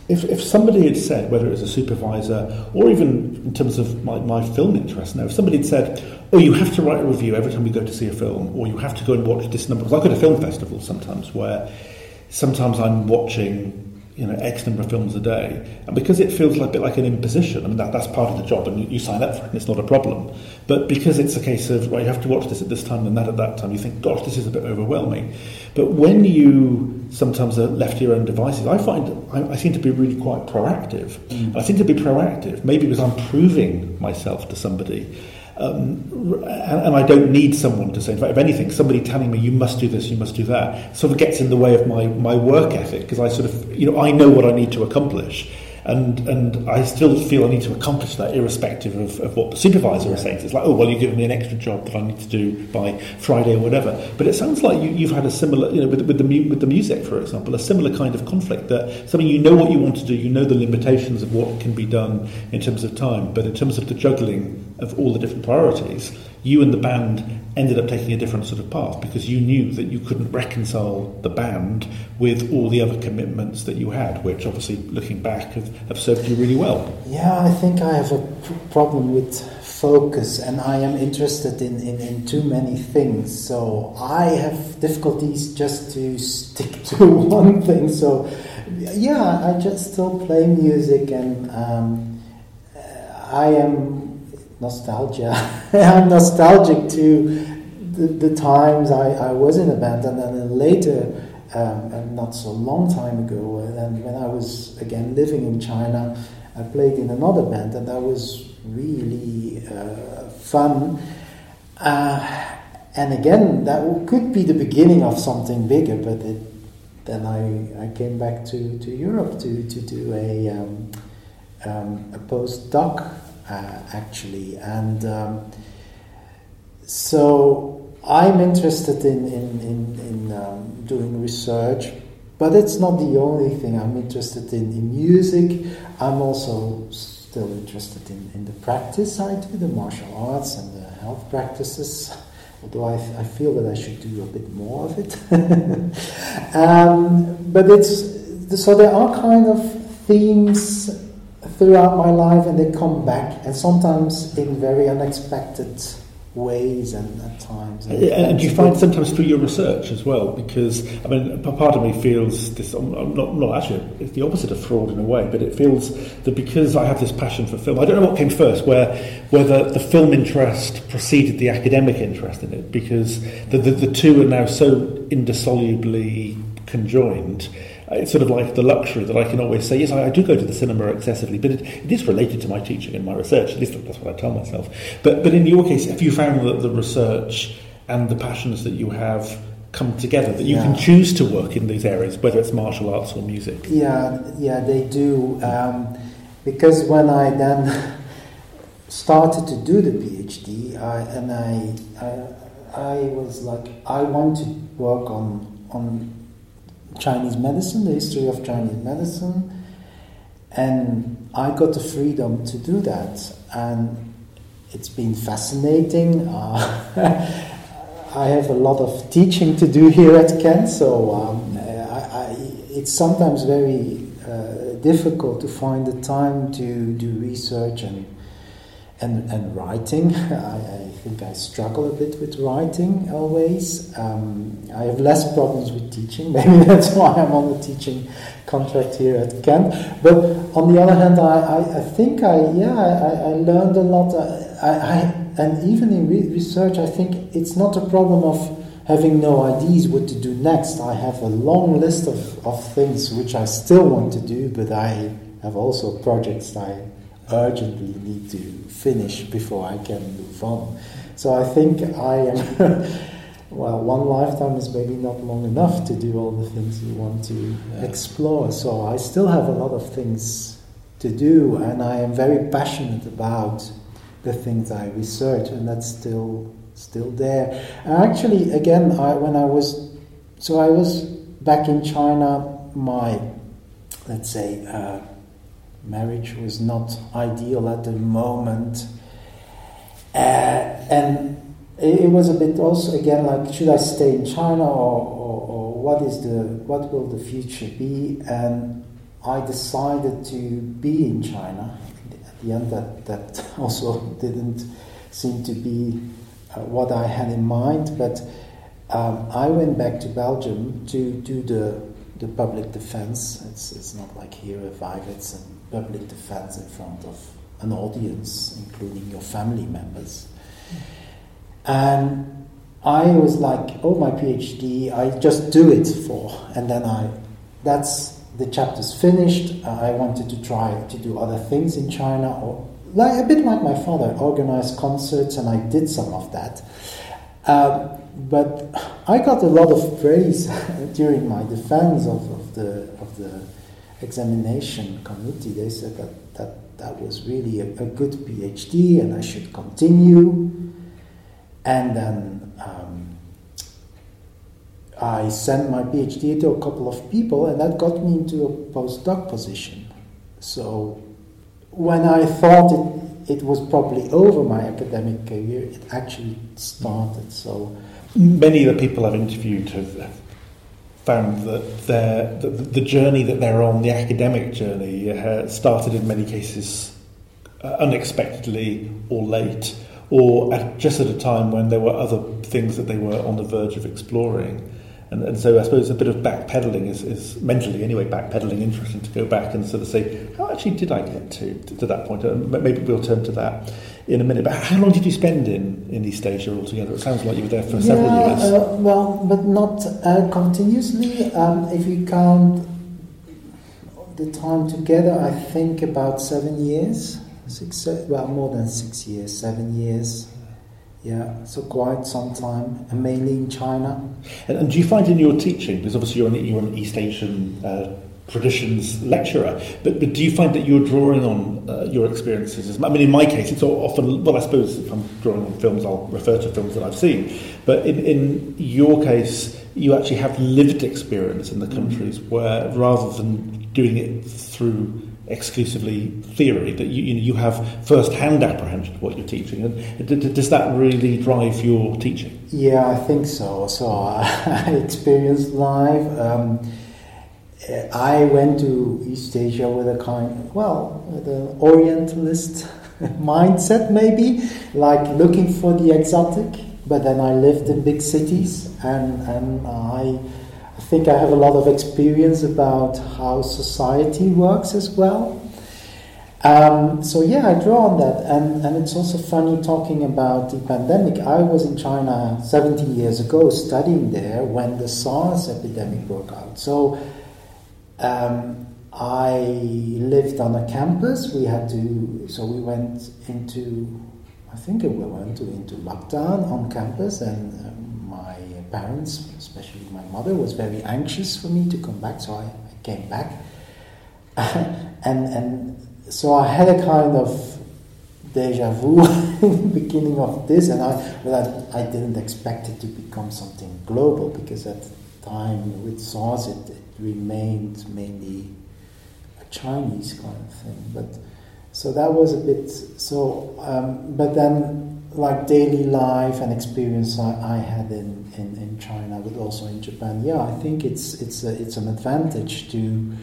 [SPEAKER 3] if if somebody had said, whether it was a supervisor or even in terms of my, my film interest now, if somebody had said, oh, you have to write a review every time you go to see a film, or you have to go and watch this number, because I go to film festivals sometimes where sometimes I'm watching, you know, X number of films a day, and because it feels like a bit like an imposition, I mean, that, that's part of the job, and you, you sign up for it, and it's not a problem. But because it's a case of, right, you have to watch this at this time and that at that time, you think, gosh, this is a bit overwhelming. But when you sometimes are left to your own devices, I find I, I seem to be really quite proactive. Mm. I seem to be proactive, maybe because I'm proving myself to somebody. Um, and, and I don't need someone to say, in fact, if anything, somebody telling me you must do this, you must do that, sort of gets in the way of my, my work ethic, because I sort of, you know, I know what I need to accomplish, and and I still feel I need to accomplish that irrespective of, of what the supervisor yeah. is saying. So it's like, oh, well, you're giving me an extra job that I need to do by Friday or whatever. But it sounds like you, you've had a similar, you know, with, with the mu- with the music, for example, a similar kind of conflict, that something, you know what you want to do, you know the limitations of what can be done in terms of time, but in terms of the juggling of all the different priorities, you and the band ended up taking a different sort of path, because you knew that you couldn't reconcile the band with all the other commitments that you had, which obviously, looking back, have, have served you really well.
[SPEAKER 2] Yeah, I think I have a p- problem with focus, and I am interested in, in, in too many things, so I have difficulties just to stick to one thing. So yeah, I just still play music, and um, I am nostalgia. I'm nostalgic to the, the times I, I was in a band, and then later, um, and not so long time ago, and when I was again living in China, I played in another band, and that was really uh, fun. Uh, and again, that could be the beginning of something bigger, but it, then I, I came back to, to Europe to, to do a, um, um, a postdoc. Uh, actually, and um, so I'm interested in in in, in um, doing research, but it's not the only thing. I'm interested in, in music. I'm also still interested in, in the practice I do, the martial arts and the health practices, although I, I feel that I should do a bit more of it. um, but it's so there are kind of themes throughout my life, and they come back, and sometimes in very unexpected ways, and at times.
[SPEAKER 3] And, and do you find sometimes through your research as well? Because I mean, part of me feels this. I'm not, not actually. It's the opposite of fraud in a way, but it feels that because I have this passion for film, I don't know what came first, where whether the film interest preceded the academic interest in it, because the the, the two are now so indissolubly conjoined. It's sort of like the luxury that I can always say, yes, I, I do go to the cinema excessively, but it, it is related to my teaching and my research. At least that's what I tell myself. But but in your case, have you found that the research and the passions that you have come together, that you yeah. can choose to work in these areas, whether it's martial arts or music?
[SPEAKER 2] Yeah, yeah, they do. Um, because when I then started to do the PhD, I, and I, I I was like, I want to work on on. Chinese medicine, the history of Chinese medicine, and I got the freedom to do that, and it's been fascinating. Uh, I have a lot of teaching to do here at Kent, so um, I, I, it's sometimes very uh, difficult to find the time to do research and and, and writing. I, I think I struggle a bit with writing always. Um, I have less problems with teaching. Maybe that's why I'm on the teaching contract here at Kent. But on the other hand, I, I, I think I yeah I, I learned a lot. I, I and even in re- research, I think it's not a problem of having no ideas what to do next. I have a long list of, of things which I still want to do, but I have also projects I urgently need to finish before I can move on. So I think I am, well, one lifetime is maybe not long enough to do all the things you want to yeah. explore. So I still have a lot of things to do, and I am very passionate about the things I research, and that's still still there. And actually, again, I, when I was, so I was back in China, my, let's say, uh, marriage was not ideal at the moment, uh, and it, it was a bit also again like, should I stay in China, or, or, or what is the what will the future be? And I decided to be in China. At the end, that, that also didn't seem to be uh, what I had in mind, but um, I went back to Belgium to do the, the public defense. It's, it's not like here at Vive, it's a public defense in front of an audience, including your family members. And I was like, oh, my PhD, I just do it for, and then I, that's, the chapter's finished. Uh, I wanted to try to do other things in China, or like a bit like my father, organize concerts, and I did some of that. Um, but I got a lot of praise during my defense of, of the of the examination committee. They said that that, that was really a, a good PhD, and I should continue. And then um, I sent my PhD to a couple of people, and that got me into a postdoc position. So when I thought it, it was probably over, my academic career, it actually started. So
[SPEAKER 3] many of the people I've interviewed have found that their, the, the journey that they're on, the academic journey, uh, started in many cases uh, unexpectedly or late, or at, just at a time when there were other things that they were on the verge of exploring. And, and so I suppose a bit of backpedaling is, is mentally, anyway, backpedaling, interesting to go back and sort of say, how actually did I get to, to, to that point? Uh, maybe we'll turn to that in a minute. But how long did you spend in, in East Asia altogether? It sounds like you were there for
[SPEAKER 2] yeah,
[SPEAKER 3] several years.
[SPEAKER 2] Uh, well, but not uh, continuously. Um, if you count the time together, I think about seven years. Six, well, more than six years, seven years. Yeah, so quite some time, and mainly in China.
[SPEAKER 3] And, and do you find in your teaching, because obviously you're an, you're an East Asian uh, traditions lecturer, but, but do you find that you're drawing on uh, your experiences? I mean, in my case, it's often, well, I suppose if I'm drawing on films, I'll refer to films that I've seen. But in, in your case, you actually have lived experience in the countries where, rather than doing it through exclusively theory, that you, you know, you have first-hand apprehension of what you're teaching, and d- d- does that really drive your teaching?
[SPEAKER 2] Yeah, I think so. So I experienced live. Um, I went to East Asia with a kind, well, with an Orientalist mindset, maybe, like looking for the exotic. But then I lived in big cities, and and I. I think I have a lot of experience about how society works as well. Um, so yeah, I draw on that. And, and it's also funny talking about the pandemic. I was in China seventeen years ago studying there when the SARS epidemic broke out. So um, I lived on a campus. We had to, so we went into, I think we went to, into lockdown on campus, and um, my parents, especially my mother, was very anxious for me to come back, so I, I came back. and and so I had a kind of deja vu in the beginning of this, and I, well, I, I didn't expect it to become something global, because at the time with SARS it, it remained mainly a Chinese kind of thing. But so that was a bit so. Um, but then, like daily life and experience I, I had in, in, in China, but also in Japan. Yeah, I think it's it's a, it's an advantage to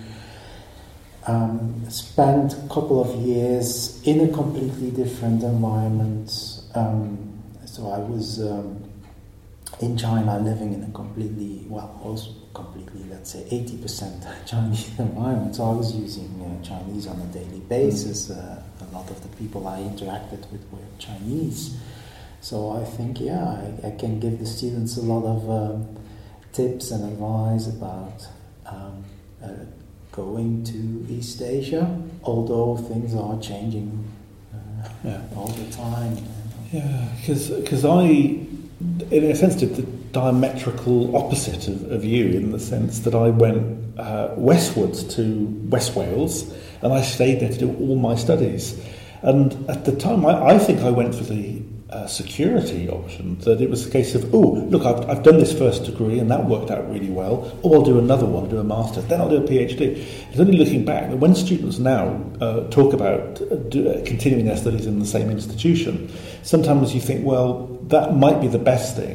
[SPEAKER 2] um, spend a couple of years in a completely different environment. Um, so I was um, in China living in a completely, well, also completely, let's say eighty percent Chinese environment. So I was using uh, Chinese on a daily basis. Uh, a lot of the people I interacted with were Chinese. So I think, yeah, I, I can give the students a lot of um, tips and advice about um, uh, going to East Asia, although things are changing uh, yeah. all the time.
[SPEAKER 3] Yeah, because I, in a sense, did the diametrical opposite of, of you, in the sense that I went uh, westwards to West Wales, and I stayed there to do all my studies. And at the time, I, I think I went for the uh, security option, that it was a case of, oh, look, I've, I've done this first degree, and that worked out really well. Oh, I'll do another one, do a master's, then I'll do a PhD. It's only looking back that when students now uh, talk about uh, do, uh, continuing their studies in the same institution, sometimes you think, well, that might be the best thing,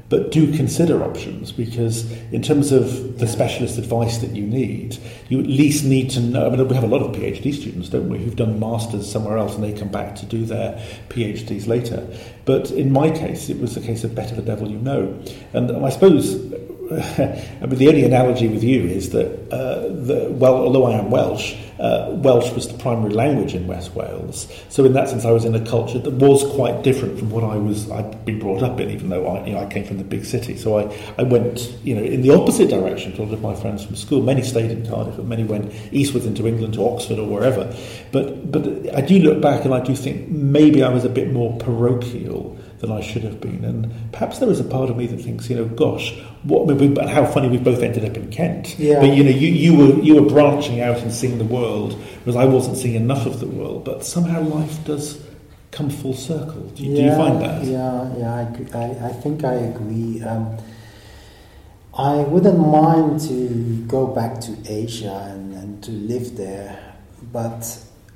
[SPEAKER 3] but do consider options, because in terms of the specialist advice that you need, you at least need to know. I mean, we have a lot of PhD students, don't we, who've done masters somewhere else and they come back to do their PhDs later. But in my case, it was a case of better the devil you know. And I suppose, I mean, the only analogy with you is that, uh, the, well, although I am Welsh, uh, Welsh was the primary language in West Wales. So in that sense, I was in a culture that was quite different from what I was, I'd been brought up in, even though I, you know, I came from the big city. So I, I went, you know, in the opposite direction to a lot of my friends from school. Many stayed in Cardiff, and many went eastwards into England to Oxford or wherever. But, but I do look back and I do think maybe I was a bit more parochial than I should have been, and perhaps there is a part of me that thinks, you know, gosh, what? I mean, we, how funny we both ended up in Kent.
[SPEAKER 2] Yeah.
[SPEAKER 3] But you know, you, you were you were branching out and seeing the world, whereas I wasn't seeing enough of the world. But somehow life does come full circle. Do, you,
[SPEAKER 2] yeah,
[SPEAKER 3] do you find that?
[SPEAKER 2] Yeah, yeah, I, I, I think I agree. Um, I wouldn't mind to go back to Asia and, and to live there, but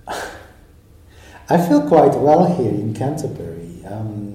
[SPEAKER 2] I feel quite well here in Canterbury. Um,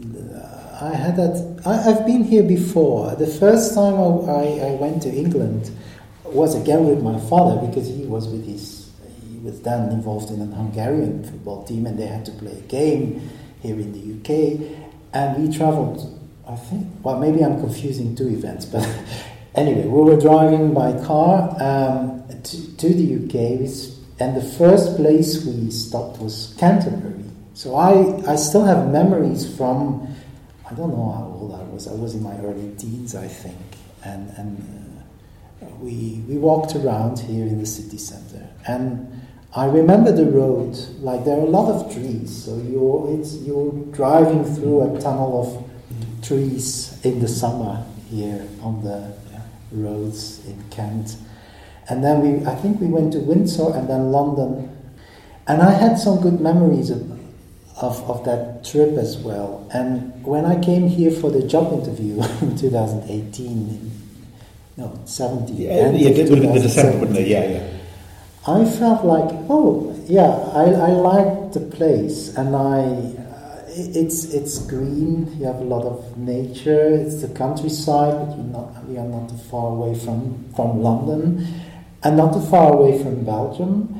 [SPEAKER 2] I had that. I, I've been here before. The first time I, I, I went to England was again with my father, because he was with his. He was then involved in an Hungarian football team, and they had to play a game here in the U K. And we travelled. I think. Well, maybe I'm confusing two events, but anyway, we were driving by car um, to, to the U K, and the first place we stopped was Canterbury. So I, I still have memories from. I don't know how old I was. I was in my early teens, I think, and and uh, we we walked around here in the city centre, and I remember the road. Like, there are a lot of trees, so you're it's you're driving through a tunnel of trees in the summer here on the roads in Kent, and then we I think we went to Windsor and then London, and I had some good memories of. Of, of that trip as well. And when I came here for the job interview in two thousand eighteen, no, seventeen.
[SPEAKER 3] Yeah, yeah, it would have been the December, wouldn't it? Yeah, yeah.
[SPEAKER 2] I felt like, oh, yeah, I, I liked the place, and I, uh, it's it's green. You have a lot of nature. It's the countryside, but you're not, we are not too far away from from London, and not too far away from Belgium.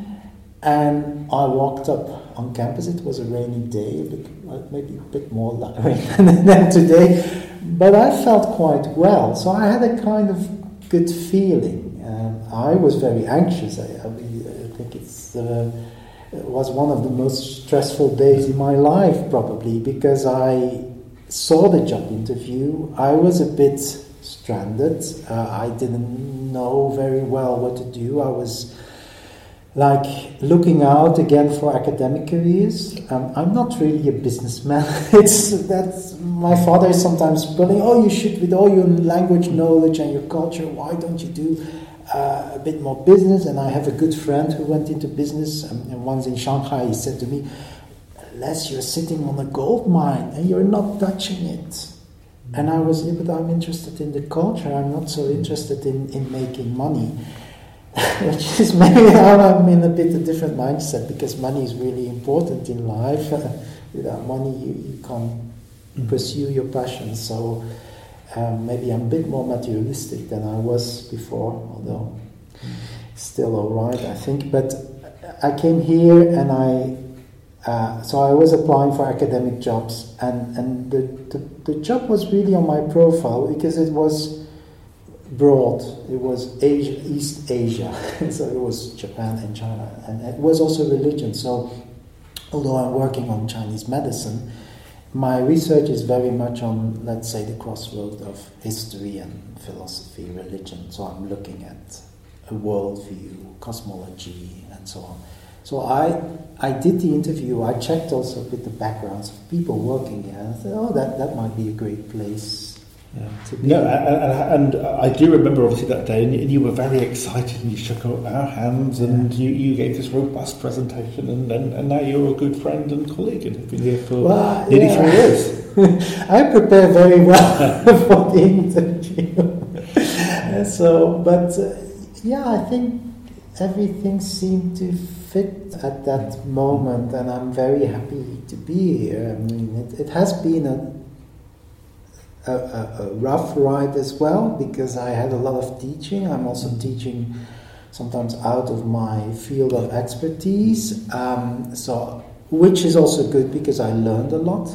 [SPEAKER 2] And I walked up on campus. It was a rainy day, a bit, maybe a bit more rain than today, but I felt quite well. So I had a kind of good feeling. Um, I was very anxious. I, I, I think it's uh, it was one of the most stressful days in my life, probably, because I saw the job interview. I was a bit stranded. Uh, I didn't know very well what to do. I was like looking out again for academic careers. Um, I'm not really a businessman. It's that's my father is sometimes pulling. Oh, you should, with all your language knowledge and your culture, why don't you do uh, a bit more business? And I have a good friend who went into business. Um, and once in Shanghai, he said to me, "Les, you're sitting on a gold mine and you're not touching it." And I was, yeah, but I'm interested in the culture. I'm not so interested in, in making money. Which is maybe how I'm in a bit a different mindset, because money is really important in life. Without money, you, you can't mm. pursue your passion. So um, maybe I'm a bit more materialistic than I was before, although mm. still all right, I think. But I came here and I, uh, so I was applying for academic jobs, and, and the, the, the job was really on my profile because it was broad. It was Asia, East Asia, so it was Japan and China, and it was also religion. So although I'm working on Chinese medicine, my research is very much on, let's say, the crossroad of history and philosophy, religion. So I'm looking at a worldview, cosmology, and so on. So I I did the interview. I checked also with the backgrounds of people working here, and I thought, oh, that, that might be a great place.
[SPEAKER 3] Yeah. No, and, and, and I do remember obviously that day, and you were very excited, and you shook our hands, and you, you gave this robust presentation, and, and, and now you're a good friend and colleague, and have been here for well, nearly yeah. three years.
[SPEAKER 2] I prepare very well for the interview. So, but uh, yeah, I think everything seemed to fit at that moment, and I'm very happy to be here. I mean, it, it has been a a, a, a rough ride as well, because I had a lot of teaching. I'm also teaching sometimes out of my field of expertise, um, so which is also good because I learned a lot.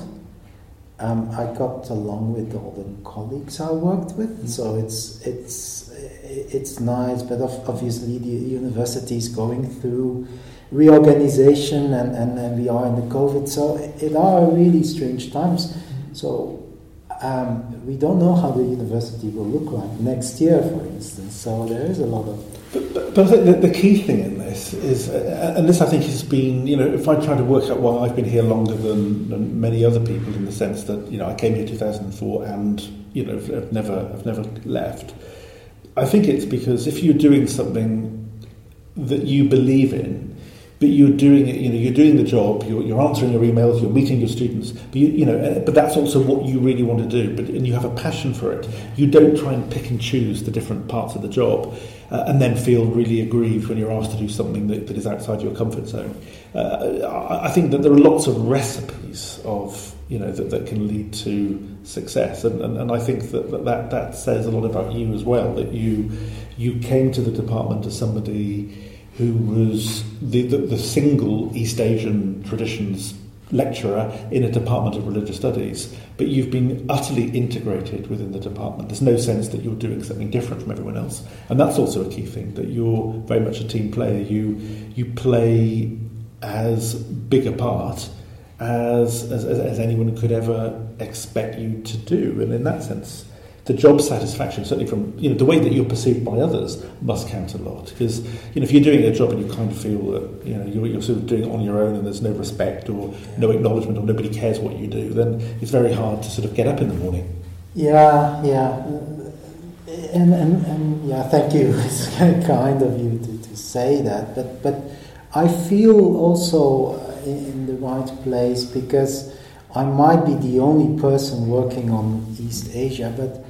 [SPEAKER 2] Um, I got along with all the colleagues I worked with, mm-hmm. so it's it's it's nice. But obviously, the university is going through reorganization, and, and, and we are in the COVID, so it are really strange times. Mm-hmm. So. Um, we don't know how the university will look like next year, for instance. So there is a lot of.
[SPEAKER 3] But, but, but I think the, the key thing in this is, uh, and this I think has been, you know, if I try to work out why I've been here longer than, than many other people, in the sense that, you know, I came here in two thousand four and, you know, I've never, I've never left. I think it's because if you're doing something that you believe in, but you're doing it, you know, you're doing the job, you're, you're answering your emails, you're meeting your students, but you, you know, but that's also what you really want to do, but and you have a passion for it. You don't try and pick and choose the different parts of the job uh, and then feel really aggrieved when you're asked to do something that, that is outside your comfort zone. Uh, I think that there are lots of recipes of, you know, that, that can lead to success, and, and, and I think that, that that that says a lot about you as well, that you you came to the department as somebody who was the, the, the single East Asian traditions lecturer in a department of religious studies, but you've been utterly integrated within the department. There's no sense that you're doing something different from everyone else, and that's also a key thing, that you're very much a team player. You you play as big a part as as, as anyone could ever expect you to do, and in that sense, the job satisfaction, certainly from, you know, the way that you're perceived by others, must count a lot. Because, you know, if you're doing a job and you kind of feel that, you know, you're, you're sort of doing it on your own and there's no respect or yeah. no acknowledgement or nobody cares what you do, then it's very hard to sort of get up in the morning.
[SPEAKER 2] Yeah, yeah, and and, and yeah, thank you. It's kind of you to, to say that, but but I feel also in the right place because I might be the only person working on East Asia, but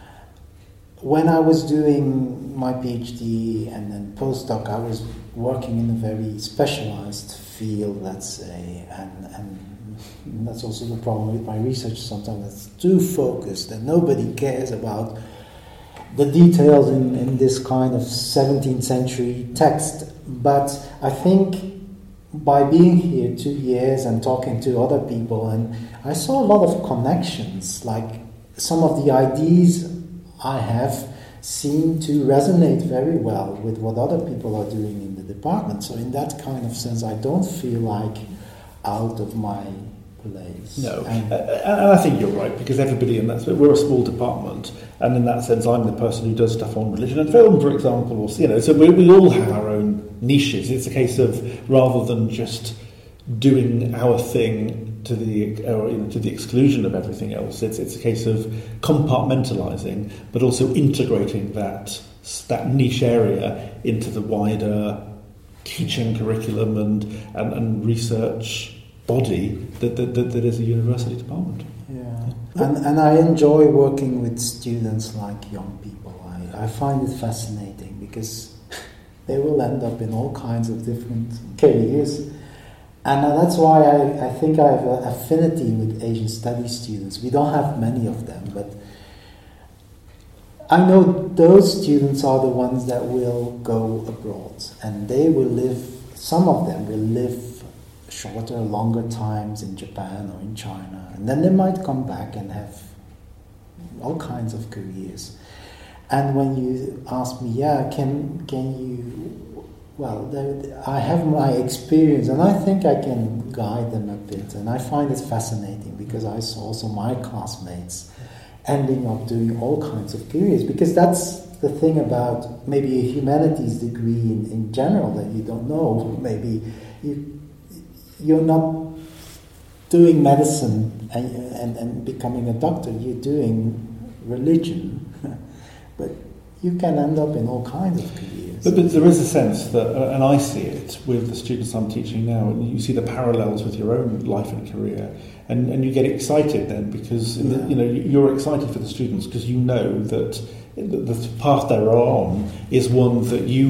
[SPEAKER 2] when I was doing my PhD and then postdoc, I was working in a very specialized field, let's say, and, and that's also the problem with my research. Sometimes it's too focused and nobody cares about the details in, in this kind of seventeenth century text. But I think by being here two years and talking to other people, and I saw a lot of connections, like some of the ideas I have seem to resonate very well with what other people are doing in the department. So in that kind of sense, I don't feel like out of my place.
[SPEAKER 3] No, and, uh, and I think you're right, because everybody in that, we're a small department, and in that sense, I'm the person who does stuff on religion and film, for example, or, you know, so we, we all have our own niches. It's a case of, rather than just doing our thing to the or, you know, to the exclusion of everything else, it's it's a case of compartmentalising, but also integrating that that niche area into the wider teaching curriculum and and, and research body that, that that that is a university department.
[SPEAKER 2] Yeah, and and I enjoy working with students like young people. I, I find it fascinating because they will end up in all kinds of different careers. And that's why I, I think I have an affinity with Asian studies students. We don't have many of them, but I know those students are the ones that will go abroad, and they will live, some of them will live shorter, longer times in Japan or in China, and then they might come back and have all kinds of careers. And when you ask me, yeah, can can you... Well, I have my experience, and I think I can guide them a bit. And I find it fascinating because I saw also my classmates ending up doing all kinds of careers. Because that's the thing about maybe a humanities degree in, in general that you don't know. Maybe you, you're not doing medicine and, and, and becoming a doctor. You're doing religion. But you can end up in all kinds of careers.
[SPEAKER 3] But, but there is a sense that, uh, and I see it with the students I'm teaching now, and you see the parallels with your own life and career, and, and you get excited then because in the, you know you're excited for the students because you know that the, the path they're on is one that you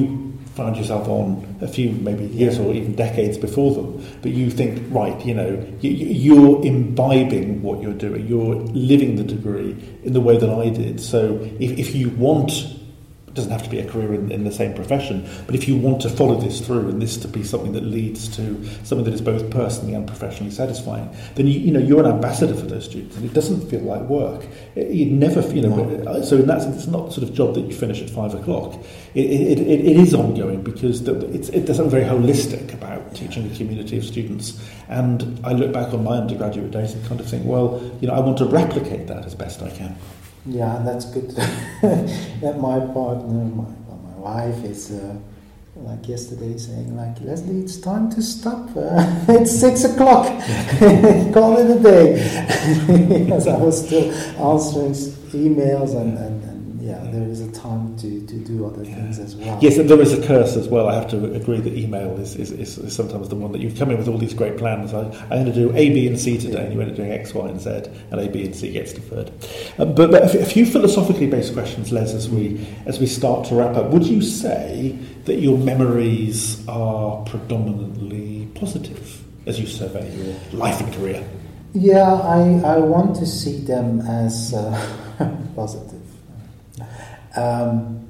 [SPEAKER 3] found yourself on a few maybe years or even decades before them, but you think, right, you know, you, you're imbibing what you're doing, you're living the degree in the way that I did. So if, if you want, it doesn't have to be a career in, in the same profession, but if you want to follow this through and this to be something that leads to something that is both personally and professionally satisfying, then you, you know you're an ambassador for those students, and it doesn't feel like work. You never, you know. No. So in that sense, it's not the sort of job that you finish at five o'clock. It it, it, it is ongoing because the, it's it, there's something very holistic about teaching a community of students. And I look back on my undergraduate days and kind of think, well, you know, I want to replicate that as best I can.
[SPEAKER 2] Yeah, and that's good. That my partner, my, my wife, is uh, like yesterday saying, like, Leslie, it's time to stop. Uh, it's six o'clock. Call it a day. Because I was still answering emails and, and, and yeah, there is a time to, to do other yeah. things as well.
[SPEAKER 3] Yes, and there is a curse as well. I have to agree that email is, is, is, is sometimes the one that you come in with all these great plans. I, I'm going to do A, B and C today, yeah. and you end up doing X, Y and Z, and A, B and C gets deferred. Um, but, but a few philosophically based questions, Les, as we, as we start to wrap up. Would you say that your memories are predominantly positive as you survey your life and career?
[SPEAKER 2] Yeah, I, I want to see them as uh, positive. Um,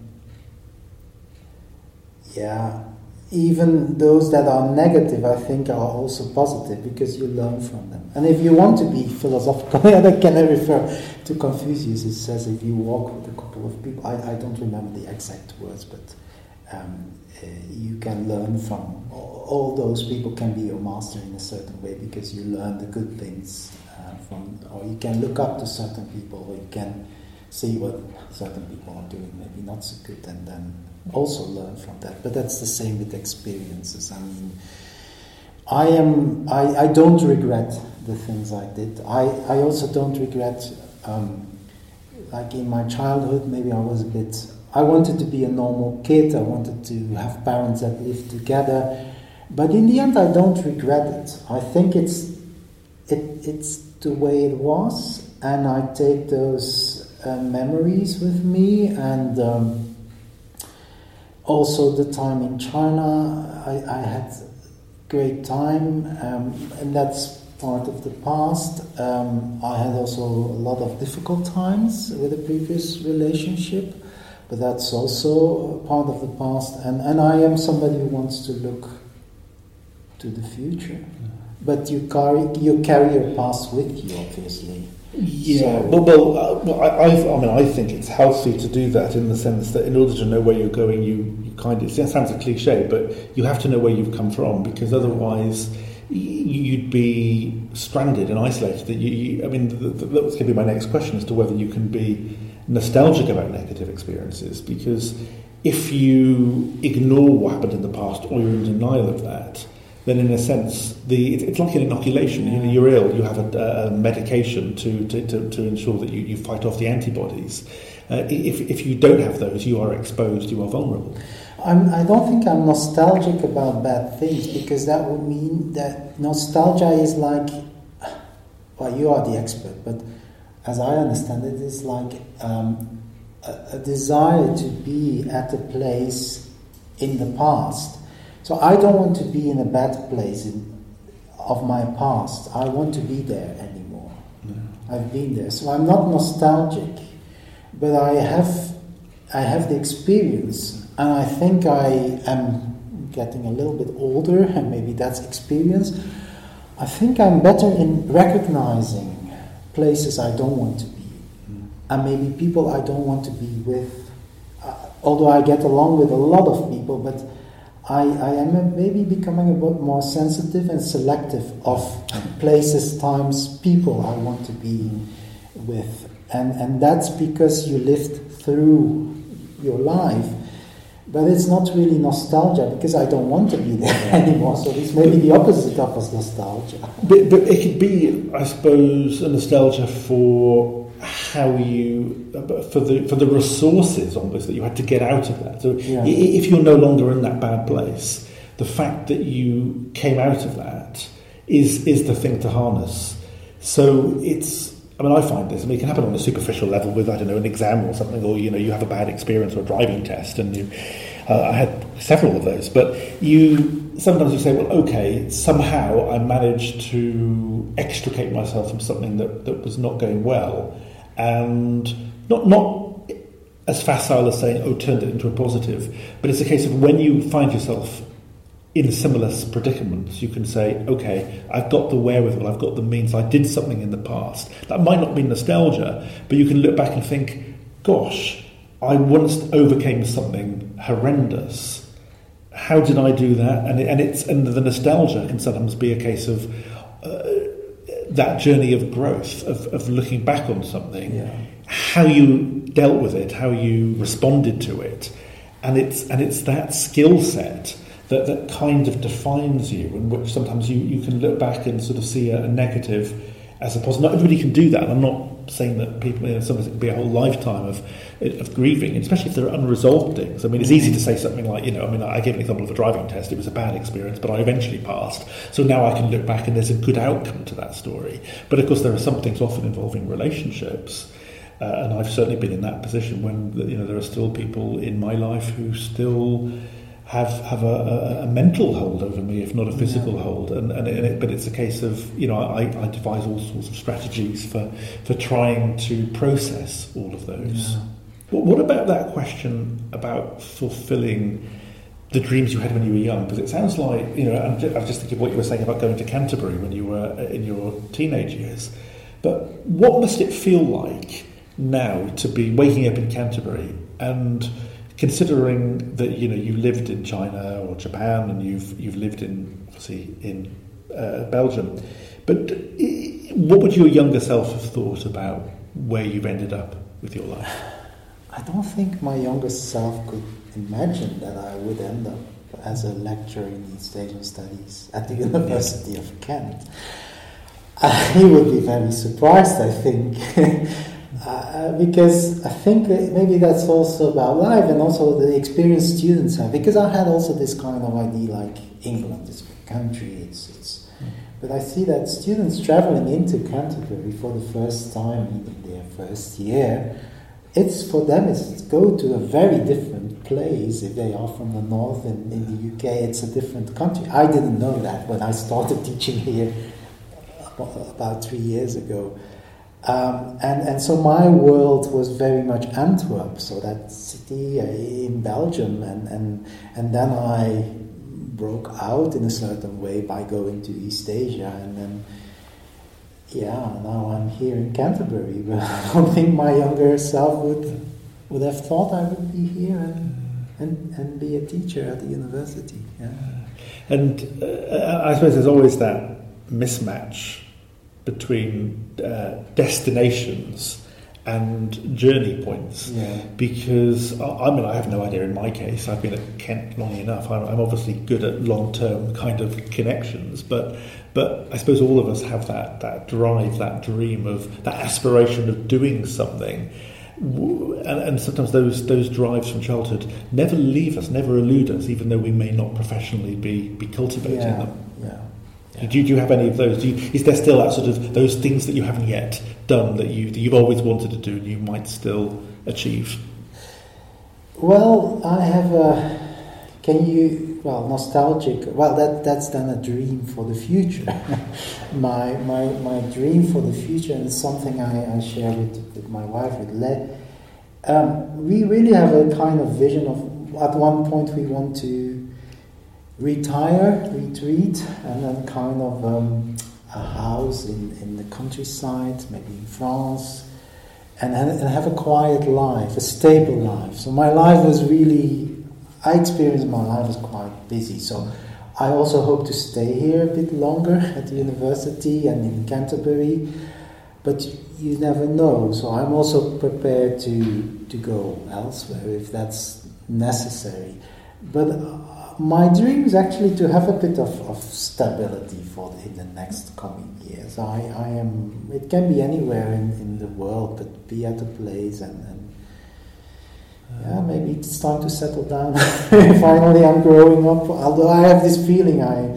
[SPEAKER 2] yeah, even those that are negative, I think, are also positive because you learn from them. And if you want to be philosophical, that can I refer to Confucius. It says, if you walk with a couple of people, I, I don't remember the exact words, but um, uh, you can learn from all, all those people. Can be your master in a certain way because you learn the good things uh, from, or you can look up to certain people, or you can see what certain people are doing, maybe not so good, and then also learn from that. But that's the same with experiences. I mean, I am. I, I don't regret the things I did. I, I also don't regret, um, like in my childhood, maybe I was a bit. I wanted to be a normal kid. I wanted to have parents that lived together. But in the end, I don't regret it. I think it's it it's the way it was, and I take those Uh, memories with me, and um, also the time in China. I, I had great time, um, and that's part of the past. Um, I had also a lot of difficult times with a previous relationship, but that's also part of the past. And, and I am somebody who wants to look to the future, but you carry you carry your past with you, obviously.
[SPEAKER 3] Yeah, so, well, well, uh, well I, I, I mean, I think it's healthy to do that in the sense that in order to know where you're going, you, you kind of, it sounds a cliche, but you have to know where you've come from, because otherwise you'd be stranded and isolated. That you, you I mean, that was going to be my next question as to whether you can be nostalgic about negative experiences, because if you ignore what happened in the past or you're in denial of that, then in a sense, the it's like an inoculation. You know, you're ill, you have a, a medication to, to, to, to ensure that you, you fight off the antibodies. Uh, if, if you don't have those, you are exposed, you are vulnerable.
[SPEAKER 2] I'm, I don't think I'm nostalgic about bad things, because that would mean that nostalgia is like, well, you are the expert, but as I understand it, it's like um, a, a desire to be at a place in the past. So I don't want to be in a bad place in, of my past. I want to be there anymore. No. I've been there. So I'm not nostalgic, but I have I have the experience, and I think I am getting a little bit older, and maybe that's experience. I think I'm better in recognizing places I don't want to be, mm. and maybe people I don't want to be with, uh, although I get along with a lot of people, but I, I am maybe becoming a bit more sensitive and selective of places, times, people I want to be with. And, and that's because you lived through your life. But it's not really nostalgia, because I don't want to be there anymore. So it's maybe the opposite of nostalgia.
[SPEAKER 3] But, but it could be, I suppose, a nostalgia for how you, for the for the resources almost that you had to get out of that. So yeah. If you're no longer in that bad place, the fact that you came out of that is is the thing to harness. So it's, I mean, I find this, I mean, it can happen on a superficial level with, I don't know, an exam or something, or, you know, you have a bad experience or a driving test, and you, Uh, I had several of those, but you sometimes you say, well, okay, somehow I managed to extricate myself from something that, that was not going well, and not not as facile as saying, oh, turned it into a positive, but it's a case of when you find yourself in similar predicaments, you can say, okay, I've got the wherewithal, I've got the means, I did something in the past. That might not be nostalgia, but you can look back and think, gosh, I once overcame something horrendous. How did I do that? And, it, and it's and the nostalgia can sometimes be a case of uh, that journey of growth, of, of looking back on something,
[SPEAKER 2] yeah.
[SPEAKER 3] how you dealt with it, how you responded to it, and it's and it's that skill set that, that kind of defines you, in which sometimes you, you can look back and sort of see a, a negative as a positive. Not everybody can do that. I'm not saying that people, you know, sometimes it can be a whole lifetime of of grieving, especially if there are unresolved things. I mean, it's easy to say something like, you know, I mean, I gave an example of a driving test. It was a bad experience, but I eventually passed. So now I can look back and there's a good outcome to that story. But of course, there are some things often involving relationships. Uh, and I've certainly been in that position when, you know, there are still people in my life who still have have a, a, a mental hold over me, if not a physical yeah. hold. And, and, it, but it's a case of, you know, I, I devise all sorts of strategies for, for trying to process all of those. Yeah. What, what about that question about fulfilling the dreams you had when you were young? Because it sounds like, you know, I'm just, I'm just thinking of what you were saying about going to Canterbury when you were in your teenage years. But what must it feel like now to be waking up in Canterbury and considering that, you know, you lived in China or Japan and you've you've lived in obviously in uh, Belgium, but what would your younger self have thought about where you've ended up with your life?
[SPEAKER 2] I don't think my younger self could imagine that I would end up as a lecturer in East Asian Studies at the University of Kent. Uh, he would be very surprised, I think. Uh, because I think that maybe that's also about life and also the experience students have. Because I had also this kind of idea, like England is a big country, it's, it's mm. but I see that students traveling into Canterbury for the first time in their first year, it's for them it's go to a very different place. If they are from the north in, in the U K, it's a different country. I didn't know that when I started teaching here about three years ago. Um, and, and so my world was very much Antwerp, so that city uh, in Belgium, and, and and then I broke out in a certain way by going to East Asia, and then yeah, now I'm here in Canterbury. But I don't think my younger self would would have thought I would be here and and, and be a teacher at the university. Yeah.
[SPEAKER 3] And uh, I suppose there's always that mismatch between uh, destinations and journey points,
[SPEAKER 2] yeah.
[SPEAKER 3] because I, I mean I have no idea in my case. I've been at Kent long enough. I'm, I'm obviously good at long-term kind of connections, but but I suppose all of us have that that drive, that dream of that aspiration of doing something, and, and sometimes those those drives from childhood never leave us, never elude us, even though we may not professionally be be cultivating
[SPEAKER 2] yeah.
[SPEAKER 3] them.
[SPEAKER 2] Yeah.
[SPEAKER 3] Do you, do you have any of those? Do you, is there still that sort of those things that you haven't yet done that you that you've always wanted to do and you might still achieve?
[SPEAKER 2] Well, I have a. Can you? Well, nostalgic. Well, that that's then a dream for the future. my my my dream for the future, and it's something I, I share with, with my wife, with Le. Um, we really have a kind of vision of. At one point, we want to retire, retreat, and then kind of um, a house in, in the countryside, maybe in France, and, and have a quiet life, a stable life. So my life was really, I experienced my life as quite busy. So I also hope to stay here a bit longer at the university and in Canterbury, but you never know. So I'm also prepared to, to go elsewhere if that's necessary. But uh, my dream is actually to have a bit of, of stability for the, in the next coming years. I, I am. It can be anywhere in, in the world, but be at a place and, and yeah, maybe it's time to settle down. Finally, I'm growing up. Although I have this feeling, I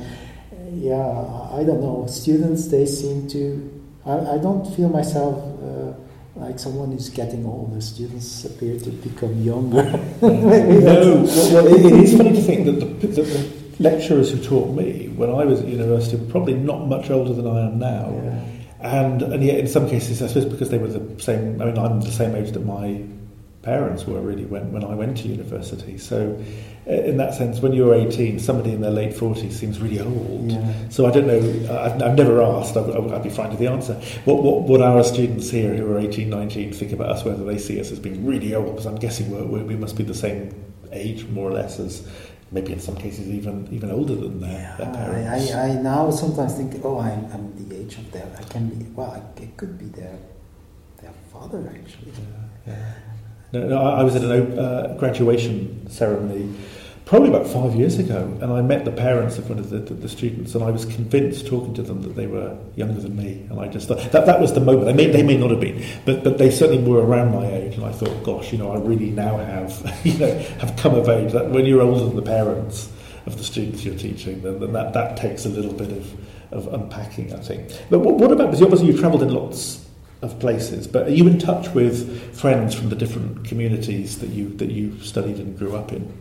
[SPEAKER 2] yeah, I don't know. Students, they seem to. I, I don't feel myself uh, like someone who's getting older. Students appear to become younger.
[SPEAKER 3] No, well, well, it, it is funny to think that the, that the lecturers who taught me when I was at university were probably not much older than I am now.
[SPEAKER 2] Yeah.
[SPEAKER 3] And and yet in some cases, I suppose because they were the same, I mean, I'm the same age that my parents were really when, when I went to university. So in that sense, when you're eighteen, somebody in their late forties seems really old.
[SPEAKER 2] Yeah.
[SPEAKER 3] So I don't know, I've, I've never asked, I'd, I'd be frightened of the answer. What, what what our students here who are eighteen, nineteen think about us, whether they see us as being really old, because I'm guessing we're, we're, we must be the same age, more or less, as maybe in some cases even even older than their,
[SPEAKER 2] Yeah,
[SPEAKER 3] their parents.
[SPEAKER 2] I, I, I now sometimes think, oh, I'm, I'm the age of their, I can be, well, I, it could be their their father actually.
[SPEAKER 3] Yeah, yeah. No, no, I was at a uh, graduation ceremony probably about five years ago, and I met the parents of one of the, the, the students, and I was convinced, talking to them, that they were younger than me. And I just thought that that was the moment. They may they may not have been, but but they certainly were around my age. And I thought, gosh, you know, I really now have you know have come of age. That when you're older than the parents of the students you're teaching, then, then that that takes a little bit of, of unpacking, I think. But what, what about? Because obviously you've travelled in lots of places, but are you in touch with friends from the different communities that you that you studied and grew up in?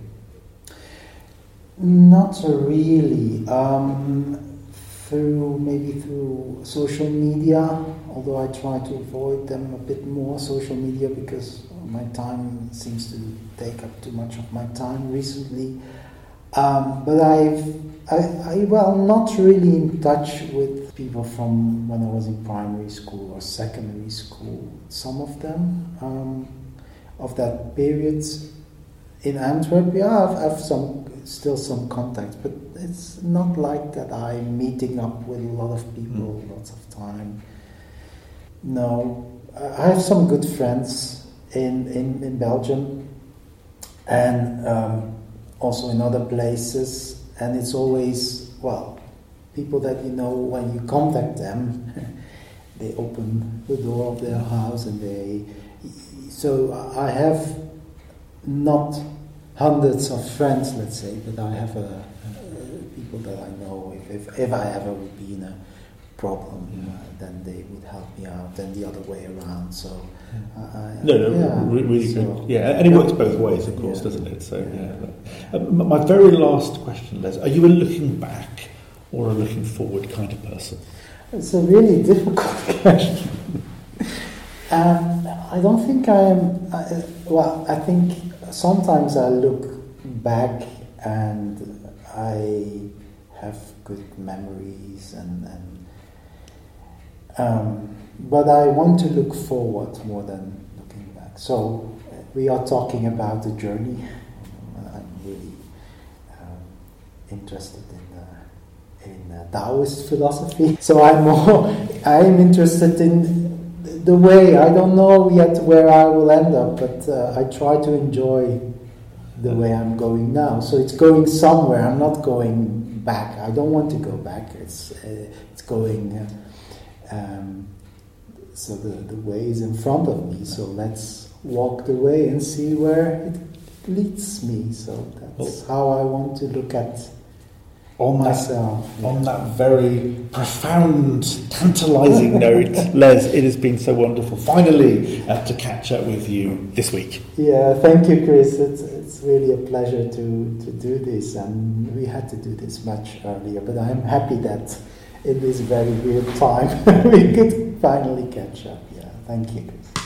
[SPEAKER 2] Not really. Um, through maybe through social media, although I try to avoid them a bit more, social media, because my time seems to take up too much of my time recently. Um, but I've, I, I, well, not really in touch with people from when I was in primary school or secondary school. Some of them um, of that period in Antwerp, yeah, I've, I've some still some contacts, but it's not like that I'm meeting up with a lot of people mm. lots of time. No, I have some good friends in, in, in Belgium and um, also in other places, and it's always, well, people that you know when you contact them, they open the door of their house and they, so I have not hundreds of friends, let's say, but I have a, a, people that I know. If, if, if I ever would be in a problem,
[SPEAKER 3] yeah.
[SPEAKER 2] uh, then they would help me out, then the other way around. So, uh, I,
[SPEAKER 3] no, no,
[SPEAKER 2] yeah,
[SPEAKER 3] really
[SPEAKER 2] so,
[SPEAKER 3] good. Yeah, and it works both ways, of course, yeah, doesn't it? So, yeah. yeah. Um, my very last question, Les, are you a looking back or a looking forward kind of person?
[SPEAKER 2] It's a really difficult question. um, I don't think I am. I, well, I think. Sometimes I look back and I have good memories, and, and um, but I want to look forward more than looking back. So uh, we are talking about the journey. I'm really um, interested in uh, in uh, Taoist philosophy. So I'm more I'm interested in the way. I don't know yet where I will end up, but uh, I try to enjoy the way I'm going now. So it's going somewhere. I'm not going back. I don't want to go back. It's uh, it's going. Uh, um, so the the way is in front of me. So let's walk the way and see where it leads me. So that's how I want to look at. On myself.
[SPEAKER 3] That, on that very profound, tantalising note, Les, it has been so wonderful finally uh, to catch up with you this week.
[SPEAKER 2] Yeah, thank you, Chris. It's it's really a pleasure to, to do this, and we had to do this much earlier, but I'm happy that in this very weird time we could finally catch up. Yeah, thank you, Chris.